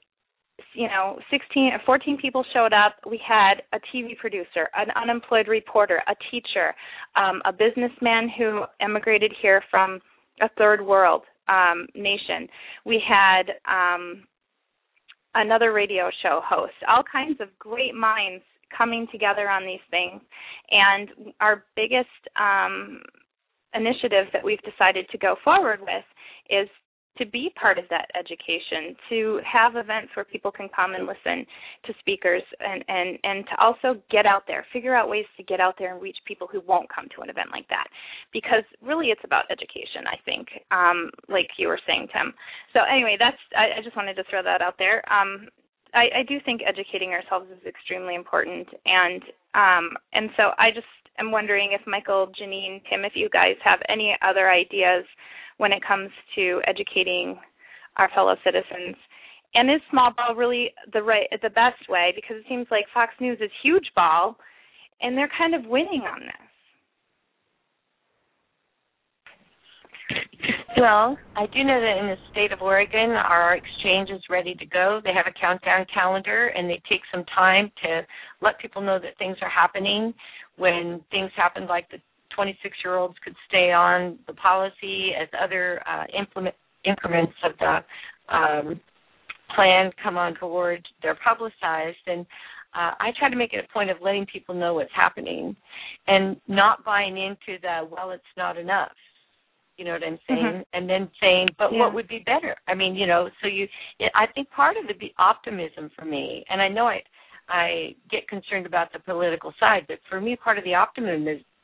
14 people showed up. We had a TV producer, an unemployed reporter, a teacher, a businessman who immigrated here from a third world nation. We had another radio show host, all kinds of great minds coming together on these things. And our biggest initiative that we've decided to go forward with is to be part of that education, to have events where people can come and listen to speakers, and to also get out there, figure out ways to get out there and reach people who won't come to an event like that. Because really it's about education, I think, like you were saying, Tim. So anyway, I just wanted to throw that out there. I do think educating ourselves is extremely important, and so I just am wondering if Michael, Janine, Tim, if you guys have any other ideas when it comes to educating our fellow citizens. And is small ball really the best way? Because it seems like Fox News is huge ball, and they're kind of winning on this. Well, I do know that in the state of Oregon, our exchange is ready to go. They have a countdown calendar, and they take some time to let people know that things are happening. When things happen, like the 26-year-olds could stay on the policy, as other increments of the plan come on board, they're publicized. And I try to make it a point of letting people know what's happening and not buying into the, well, it's not enough. You know what I'm saying? Mm-hmm. And then saying, but what would be better? I mean, I think part of the optimism for me, and I know I get concerned about the political side, but for me, part of the optimism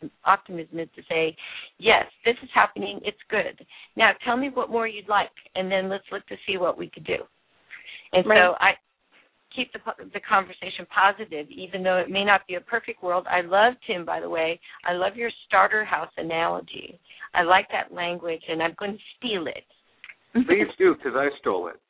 is to say, yes, this is happening. It's good. Now, tell me what more you'd like, and then let's look to see what we could do. And so I keep the conversation positive, even though it may not be a perfect world. I love, Tim, by the way, I love your starter house analogy. I like that language, and I'm going to steal it. Please do, because I stole it.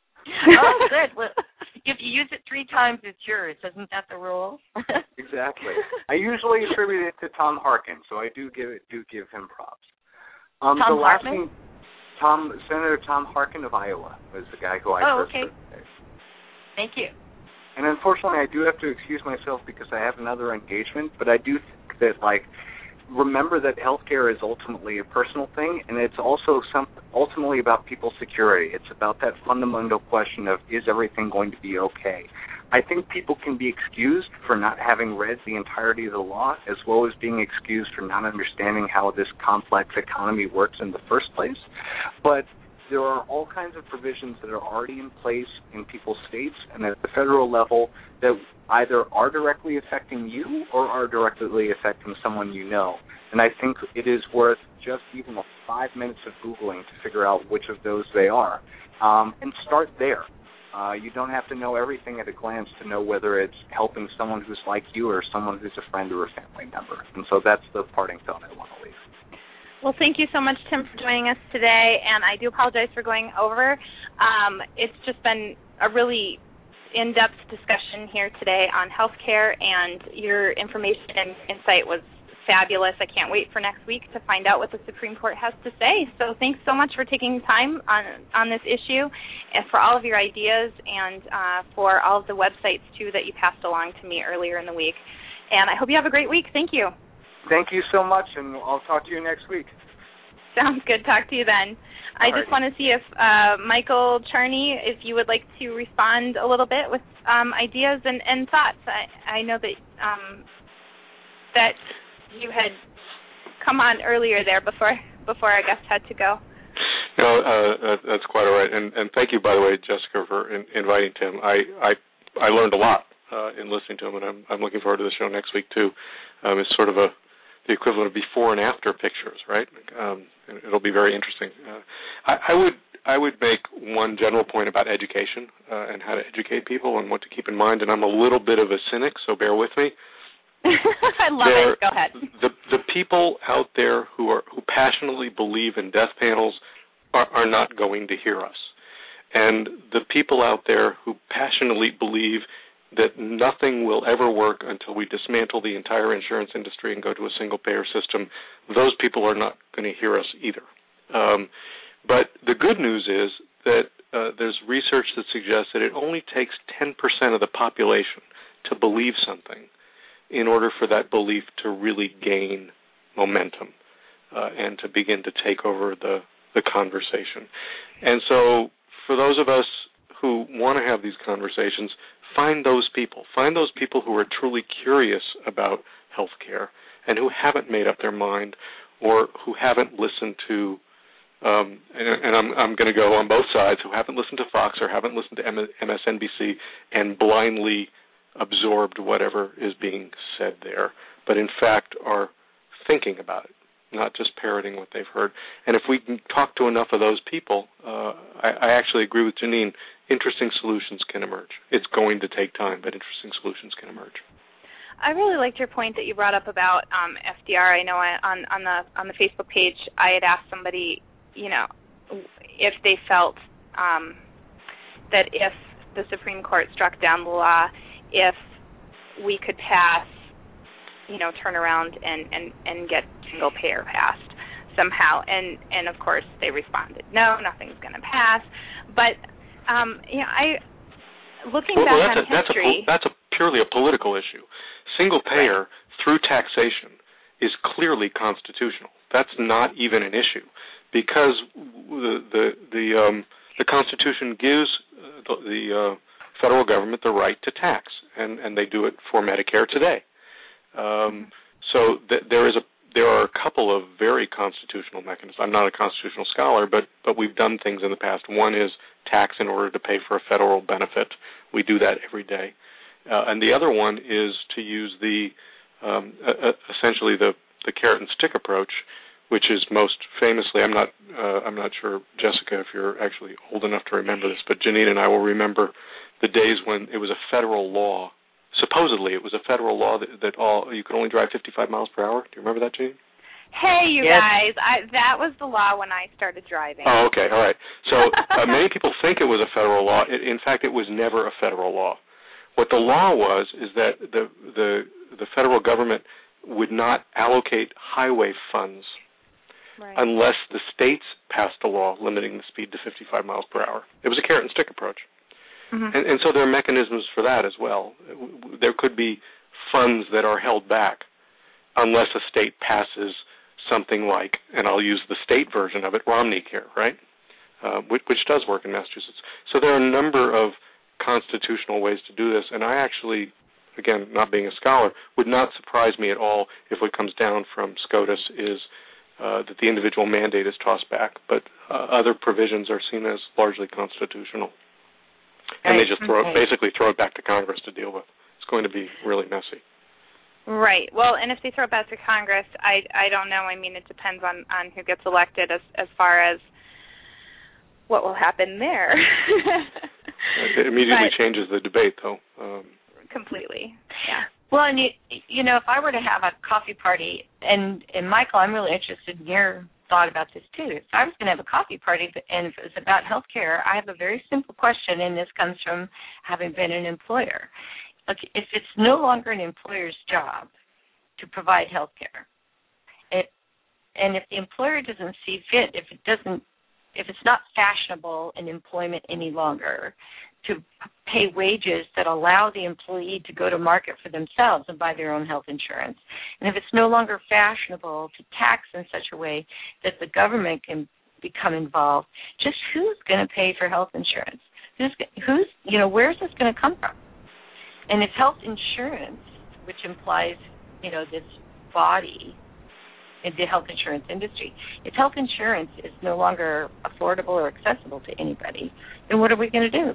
Oh, good. Well, if you use it 3 times, it's yours. Isn't that the rule? Exactly. I usually attribute it to Tom Harkin, so I do give him props. Tom Harkin? Senator Tom Harkin of Iowa was the guy who I first heard today. Thank you. And unfortunately, I do have to excuse myself because I have another engagement, but I do think that, remember that healthcare is ultimately a personal thing, and it's also ultimately about people's security. It's about that fundamental question of, is everything going to be okay? I think people can be excused for not having read the entirety of the law, as well as being excused for not understanding how this complex economy works in the first place. But there are all kinds of provisions that are already in place in people's states and at the federal level that either are directly affecting you or are directly affecting someone you know. And I think it is worth just even 5 minutes of Googling to figure out which of those they are, and start there. You don't have to know everything at a glance to know whether it's helping someone who's like you or someone who's a friend or a family member. And so that's the parting thought I want to leave. Well, thank you so much, Tim, for joining us today, and I do apologize for going over. It's just been a really in-depth discussion here today on healthcare, and your information and insight was fabulous. I can't wait for next week to find out what the Supreme Court has to say. So thanks so much for taking time on this issue, and for all of your ideas, and for all of the websites, too, that you passed along to me earlier in the week. And I hope you have a great week. Thank you. Thank you so much, and I'll talk to you next week. Sounds good. Talk to you then. I just want to see if Michael Charney, if you would like to respond a little bit with ideas and thoughts. I know that that you had come on earlier there before our guest had to go. No, that's quite all right. And thank you, by the way, Jessica, for inviting Tim. I learned a lot in listening to him, and I'm looking forward to the show next week too. It's sort of the equivalent of before and after pictures, right? It'll be very interesting. I would make one general point about education and how to educate people and what to keep in mind. And I'm a little bit of a cynic, so bear with me. I love it. Go ahead. The people out there who passionately believe in death panels are not going to hear us, and the people out there who passionately believe that nothing will ever work until we dismantle the entire insurance industry and go to a single-payer system, those people are not going to hear us either. But the good news is that there's research that suggests that it only takes 10% of the population to believe something in order for that belief to really gain momentum and to begin to take over the conversation. And so for those of us who want to have these conversations, find those people who are truly curious about healthcare and who haven't made up their mind or who haven't listened to, and I'm going to go on both sides, who haven't listened to Fox or haven't listened to MSNBC and blindly absorbed whatever is being said there, but in fact are thinking about it, not just parroting what they've heard. And if we can talk to enough of those people, I actually agree with Janine, interesting solutions can emerge. It's going to take time, but interesting solutions can emerge. I really liked your point that you brought up about FDR. I know on the Facebook page I had asked somebody, if they felt that if the Supreme Court struck down the law, if we could pass, turn around and get single payer passed somehow. And of course they responded, no, nothing's going to pass. But looking back on history, that's purely a political issue. Single payer through taxation is clearly constitutional. That's not even an issue because the Constitution gives the federal government the right to tax, and they do it for Medicare today. So there are a couple of very constitutional mechanisms. I'm not a constitutional scholar, but we've done things in the past. One is tax in order to pay for a federal benefit. We do that every day. And the other one is to use the essentially the carrot and stick approach, which is most famously, I'm not sure, Jessica, if you're actually old enough to remember this, but Janine and I will remember the days when it was a federal law. Supposedly, it was a federal law that you could only drive 55 miles per hour. Do you remember that, Janine? Hey, you guys, that was the law when I started driving. Oh, okay, all right. So many people think it was a federal law. In fact, it was never a federal law. What the law was is that the federal government would not allocate highway funds unless the states passed a law limiting the speed to 55 miles per hour. It was a carrot and stick approach. And so there are mechanisms for that as well. There could be funds that are held back unless a state passes something like, and I'll use the state version of it, Romney Care, right, which does work in Massachusetts. So there are a number of constitutional ways to do this, and I actually, again, not being a scholar, would not surprise me at all if what comes down from SCOTUS is that the individual mandate is tossed back, but other provisions are seen as largely constitutional. And they just basically throw it back to Congress to deal with. It's going to be really messy. Right. Well, and if they throw it back to Congress, I don't know. I mean, it depends on who gets elected as far as what will happen there. It immediately changes the debate, though. Completely. Yeah. Well, and you know, if I were to have a coffee party, and Michael, I'm really interested in your thought about this too. If I was going to have a coffee party and if it was about health care, I have a very simple question, and this comes from having been an employer. Look, if it's no longer an employer's job to provide health care, and if the employer doesn't see fit, if it's not fashionable in employment any longer to pay wages that allow the employee to go to market for themselves and buy their own health insurance, and if it's no longer fashionable to tax in such a way that the government can become involved, just who's going to pay for health insurance? Who's where's this going to come from? And if health insurance, which implies, this body in the health insurance industry, if health insurance is no longer affordable or accessible to anybody, then what are we going to do?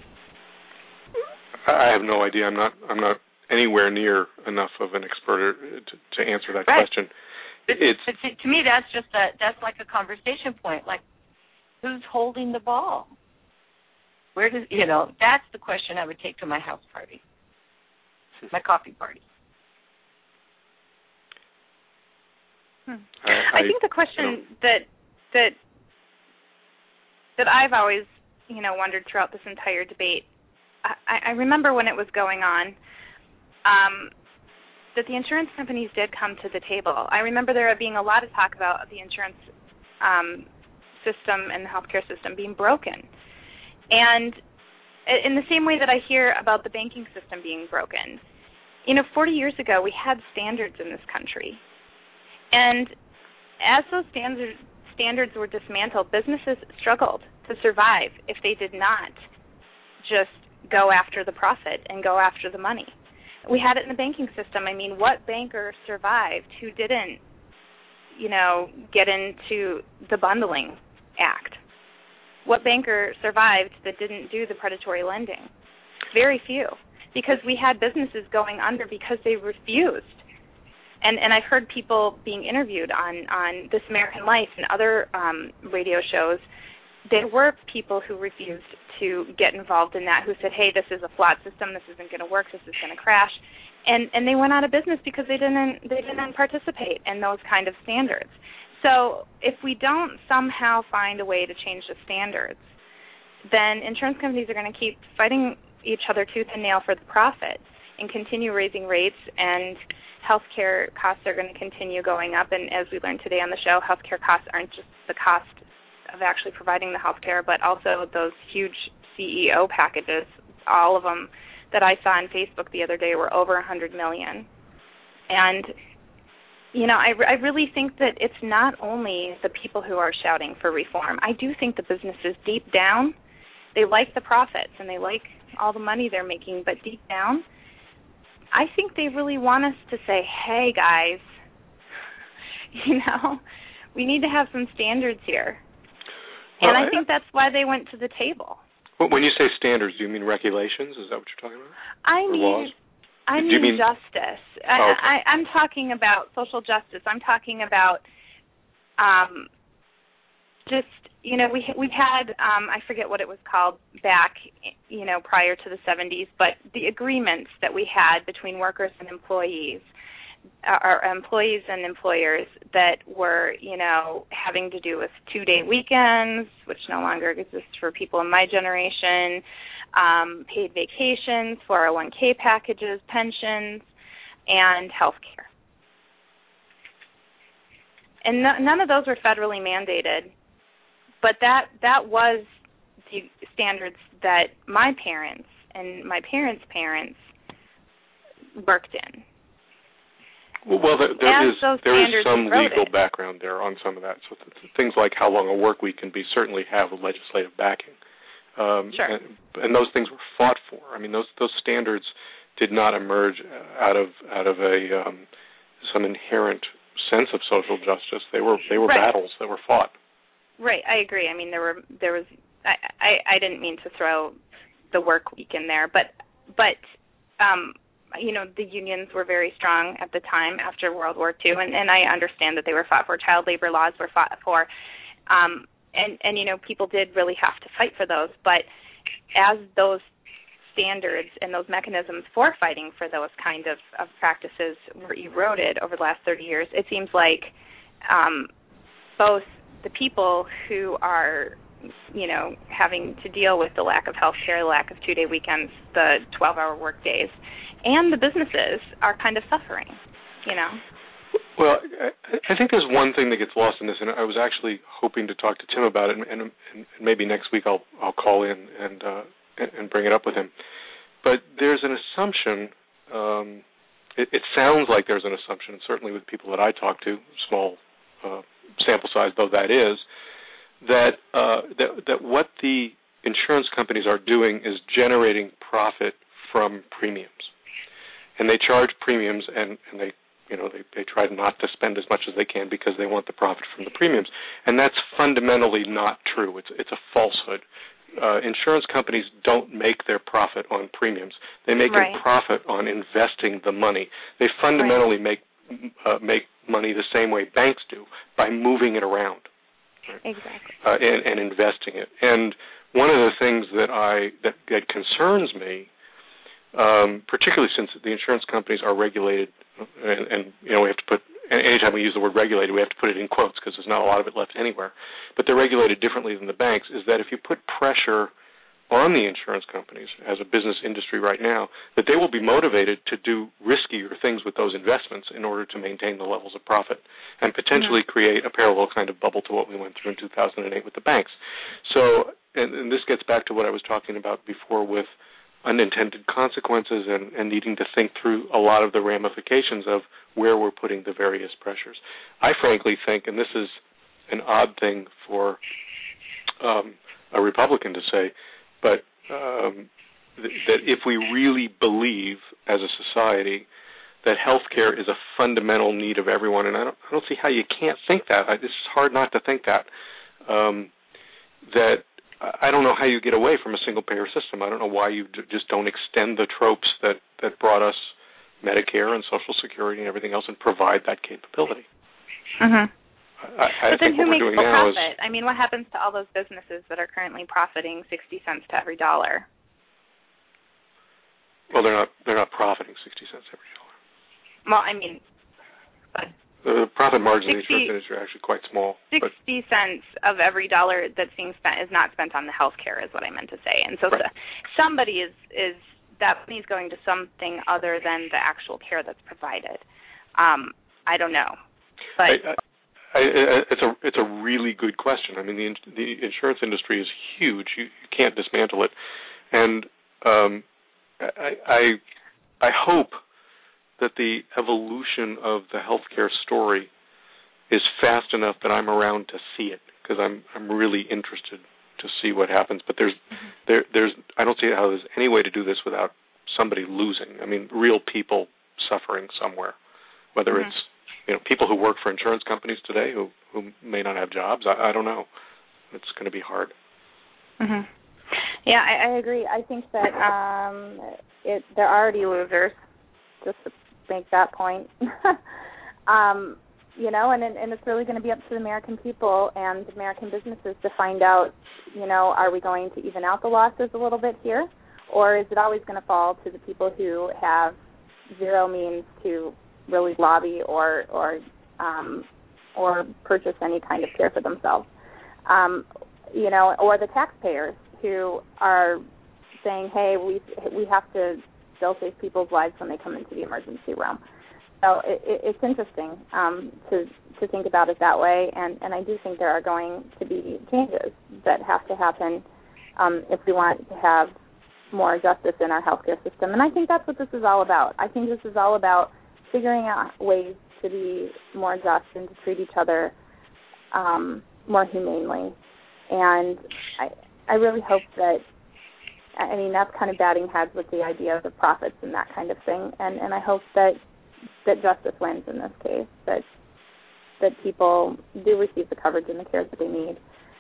I have no idea. I'm not anywhere near enough of an expert to answer that question. But to me, that's like a conversation point. Like, who's holding the ball? Where does that's the question I would take to my house party, my coffee party. I think the question that I've always wondered throughout this entire debate. I remember when it was going on that the insurance companies did come to the table. I remember there being a lot of talk about the insurance system and the healthcare system being broken. And in the same way that I hear about the banking system being broken, 40 years ago we had standards in this country. And as those standards were dismantled, businesses struggled to survive if they did not just go after the profit and go after the money. We had it in the banking system. I mean, what banker survived who didn't, get into the Bundling Act? What banker survived that didn't do the predatory lending? Very few, because we had businesses going under because they refused. And I've heard people being interviewed on This American Life and other radio shows. There were people who refused to get involved in that, who said, hey, this is a flawed system, this isn't going to work, this is going to crash. And they went out of business because they didn't participate in those kind of standards. So if we don't somehow find a way to change the standards, then insurance companies are going to keep fighting each other tooth and nail for the profit and continue raising rates, and healthcare costs are going to continue going up. And as we learned today on the show, healthcare costs aren't just the cost of actually providing the health care, but also those huge CEO packages. All of them that I saw on Facebook the other day were over $100 million. And, I really think that it's not only the people who are shouting for reform. I do think the businesses deep down, they like the profits and they like all the money they're making, but deep down, I think they really want us to say, hey, guys, we need to have some standards here. And I think that's why they went to the table. Well, when you say standards, do you mean regulations? Is that what you're talking about? I mean justice. Okay. I'm talking about social justice. I'm talking about we've had, I forget what it was called back, prior to the 70s, but the agreements that we had between workers and employees, or employees and employers that were, having to do with 2-day weekends, which no longer exists for people in my generation, paid vacations, 401k packages, pensions, and health care. And none of those were federally mandated, but that was the standards that my parents and my parents' parents worked in. Well, there is some legal background there on some of that. So things like how long a work week can be certainly have a legislative backing. Sure. And those things were fought for. I mean, those standards did not emerge out of some inherent sense of social justice. They were right. battles that were fought. Right, I agree. I mean, there was. I didn't mean to throw the work week in there, but the unions were very strong at the time after World War II, and I understand that they were fought for. Child labor laws were fought for, and people did really have to fight for those. But as those standards and those mechanisms for fighting for those kind of practices were eroded over the last 30 years, it seems like both the people who are having to deal with the lack of health care, the lack of 2-day weekends, the 12-hour work days, and the businesses are kind of suffering, Well, I think there's one thing that gets lost in this, and I was actually hoping to talk to Tim about it, and maybe next week I'll call in and bring it up with him. But there's an assumption, it sounds like there's an assumption, certainly with people that I talk to, small sample size though that is, that what the insurance companies are doing is generating profit from premiums. And they charge premiums, and they try not to spend as much as they can because they want the profit from the premiums. And that's fundamentally not true. It's a falsehood. Insurance companies don't make their profit on premiums. They make a profit on investing the money. They fundamentally make money the same way banks do, by moving it around. Right? Exactly. And investing it. And one of the things that concerns me, particularly since the insurance companies are regulated, and we have to put, anytime we use the word regulated, we have to put it in quotes because there's not a lot of it left anywhere, but they're regulated differently than the banks, is that if you put pressure on the insurance companies as a business industry right now, that they will be motivated to do riskier things with those investments in order to maintain the levels of profit and potentially create a parallel kind of bubble to what we went through in 2008 with the banks. So, and this gets back to what I was talking about before with unintended consequences and needing to think through a lot of the ramifications of where we're putting the various pressures. I frankly think, and this is an odd thing for a Republican to say, but that if we really believe as a society that health care is a fundamental need of everyone, and I don't see how you can't think that. It's hard not to think that. That I don't know how you get away from a single-payer system. I don't know why you just don't extend the tropes that brought us Medicare and Social Security and everything else and provide that capability. Mm-hmm. I but then think who what we're makes doing the now profit? I mean, what happens to all those businesses that are currently profiting 60 cents to every dollar? Well, they're not profiting 60 cents every dollar. Well, I mean, but the profit margin in the insurance industry are actually quite small. 60 cents of every dollar that's being spent is not spent on the health care, is what I meant to say. And so somebody is that money's going to something other than the actual care that's provided. I don't know, but it's a really good question. I mean, the insurance industry is huge. You can't dismantle it, and I hope that the evolution of the healthcare story is fast enough that I'm around to see it, because I'm really interested to see what happens. But there's I don't see how there's any way to do this without somebody losing. I mean, real people suffering somewhere, whether it's people who work for insurance companies today who may not have jobs. I don't know. It's going to be hard. Mm-hmm. Yeah, I agree. I think that they're already losers, just to make that point. And it's really going to be up to the American people and American businesses to find out, are we going to even out the losses a little bit here, or is it always going to fall to the people who have zero means to really lobby or purchase any kind of care for themselves, or the taxpayers who are saying, hey, we have to still save people's lives when they come into the emergency room. So it's interesting to think about it that way, and I do think there are going to be changes that have to happen if we want to have more justice in our healthcare system. And I think that's what this is all about. I think this is all about figuring out ways to be more just and to treat each other more humanely. And I really hope that, that's kind of batting heads with the idea of the profits and that kind of thing. And I hope that justice wins in this case, that people do receive the coverage and the care that they need.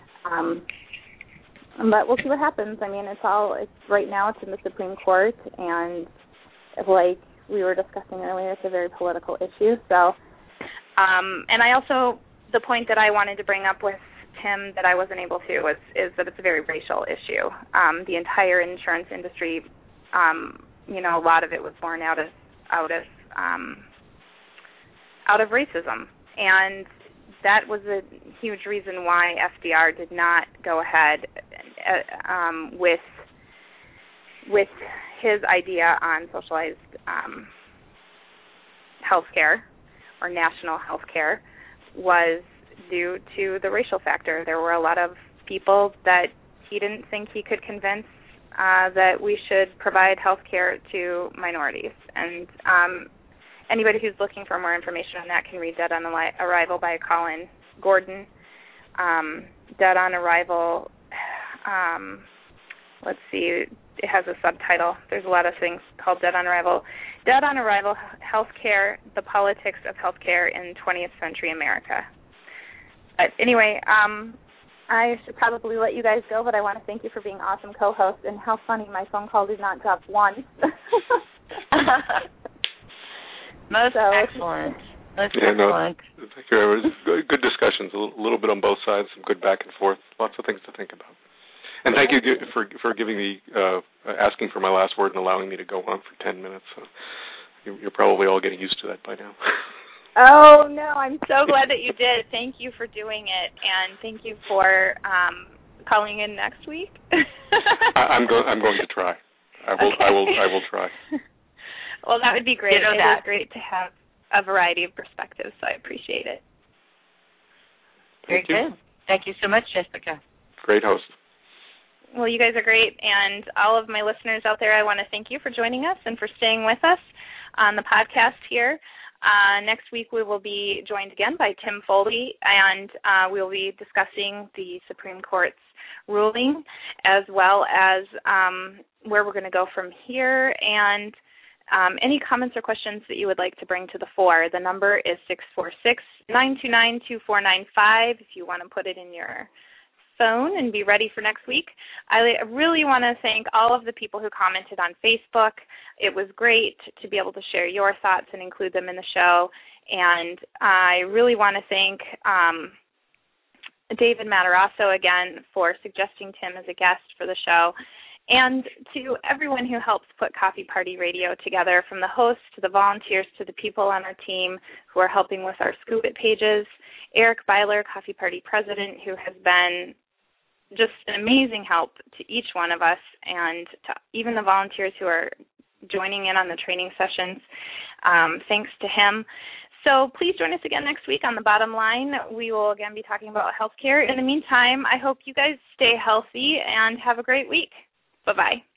But we'll see what happens. It's right now it's in the Supreme Court, and like we were discussing earlier, it's a very political issue. So, and I also, the point that I wanted to bring up with Tim that I wasn't able to is that it's a very racial issue. The entire insurance industry, a lot of it was born out of racism, and that was a huge reason why FDR did not go ahead with his idea on socialized health care or national health care, was due to the racial factor. There were a lot of people that he didn't think he could convince that we should provide health care to minorities. And anybody who's looking for more information on that can read Dead on Arrival by Colin Gordon. Dead on Arrival, let's see, it has a subtitle. There's a lot of things called Dead on Arrival. Dead on Arrival, Healthcare, the Politics of Healthcare in 20th Century America. But anyway, I should probably let you guys go, but I want to thank you for being awesome co-hosts. And how funny, my phone call did not drop once. Most excellent. Most excellent. No, thank you. It was good discussions, a little bit on both sides, some good back and forth, lots of things to think about. And thank you for giving me, asking for my last word and allowing me to go on for 10 minutes. You're probably all getting used to that by now. Oh, no, I'm so glad that you did. Thank you for doing it, and thank you for calling in next week. I'm going to try. I will try. Well, that would be great. It is great to have a variety of perspectives, so I appreciate it. Very good. Thank you so much, Jessica. Great host. Well, you guys are great, and all of my listeners out there, I want to thank you for joining us and for staying with us on the podcast here. Next week we will be joined again by Tim Foley, and we'll be discussing the Supreme Court's ruling as well as where we're going to go from here, and any comments or questions that you would like to bring to the fore. The number is 646-929-2495 if you want to put it in your phone and be ready for next week. I really want to thank all of the people who commented on Facebook. It was great to be able to share your thoughts and include them in the show. And I really want to thank David Matarazzo again for suggesting Tim as a guest for the show. And to everyone who helps put Coffee Party Radio together, from the hosts to the volunteers to the people on our team who are helping with our Scoop It pages, Eric Byler, Coffee Party President, who has been just an amazing help to each one of us, and to even the volunteers who are joining in on the training sessions. Thanks to him. So please join us again next week on The Bottom Line. We will again be talking about healthcare. In the meantime, I hope you guys stay healthy and have a great week. Bye-bye.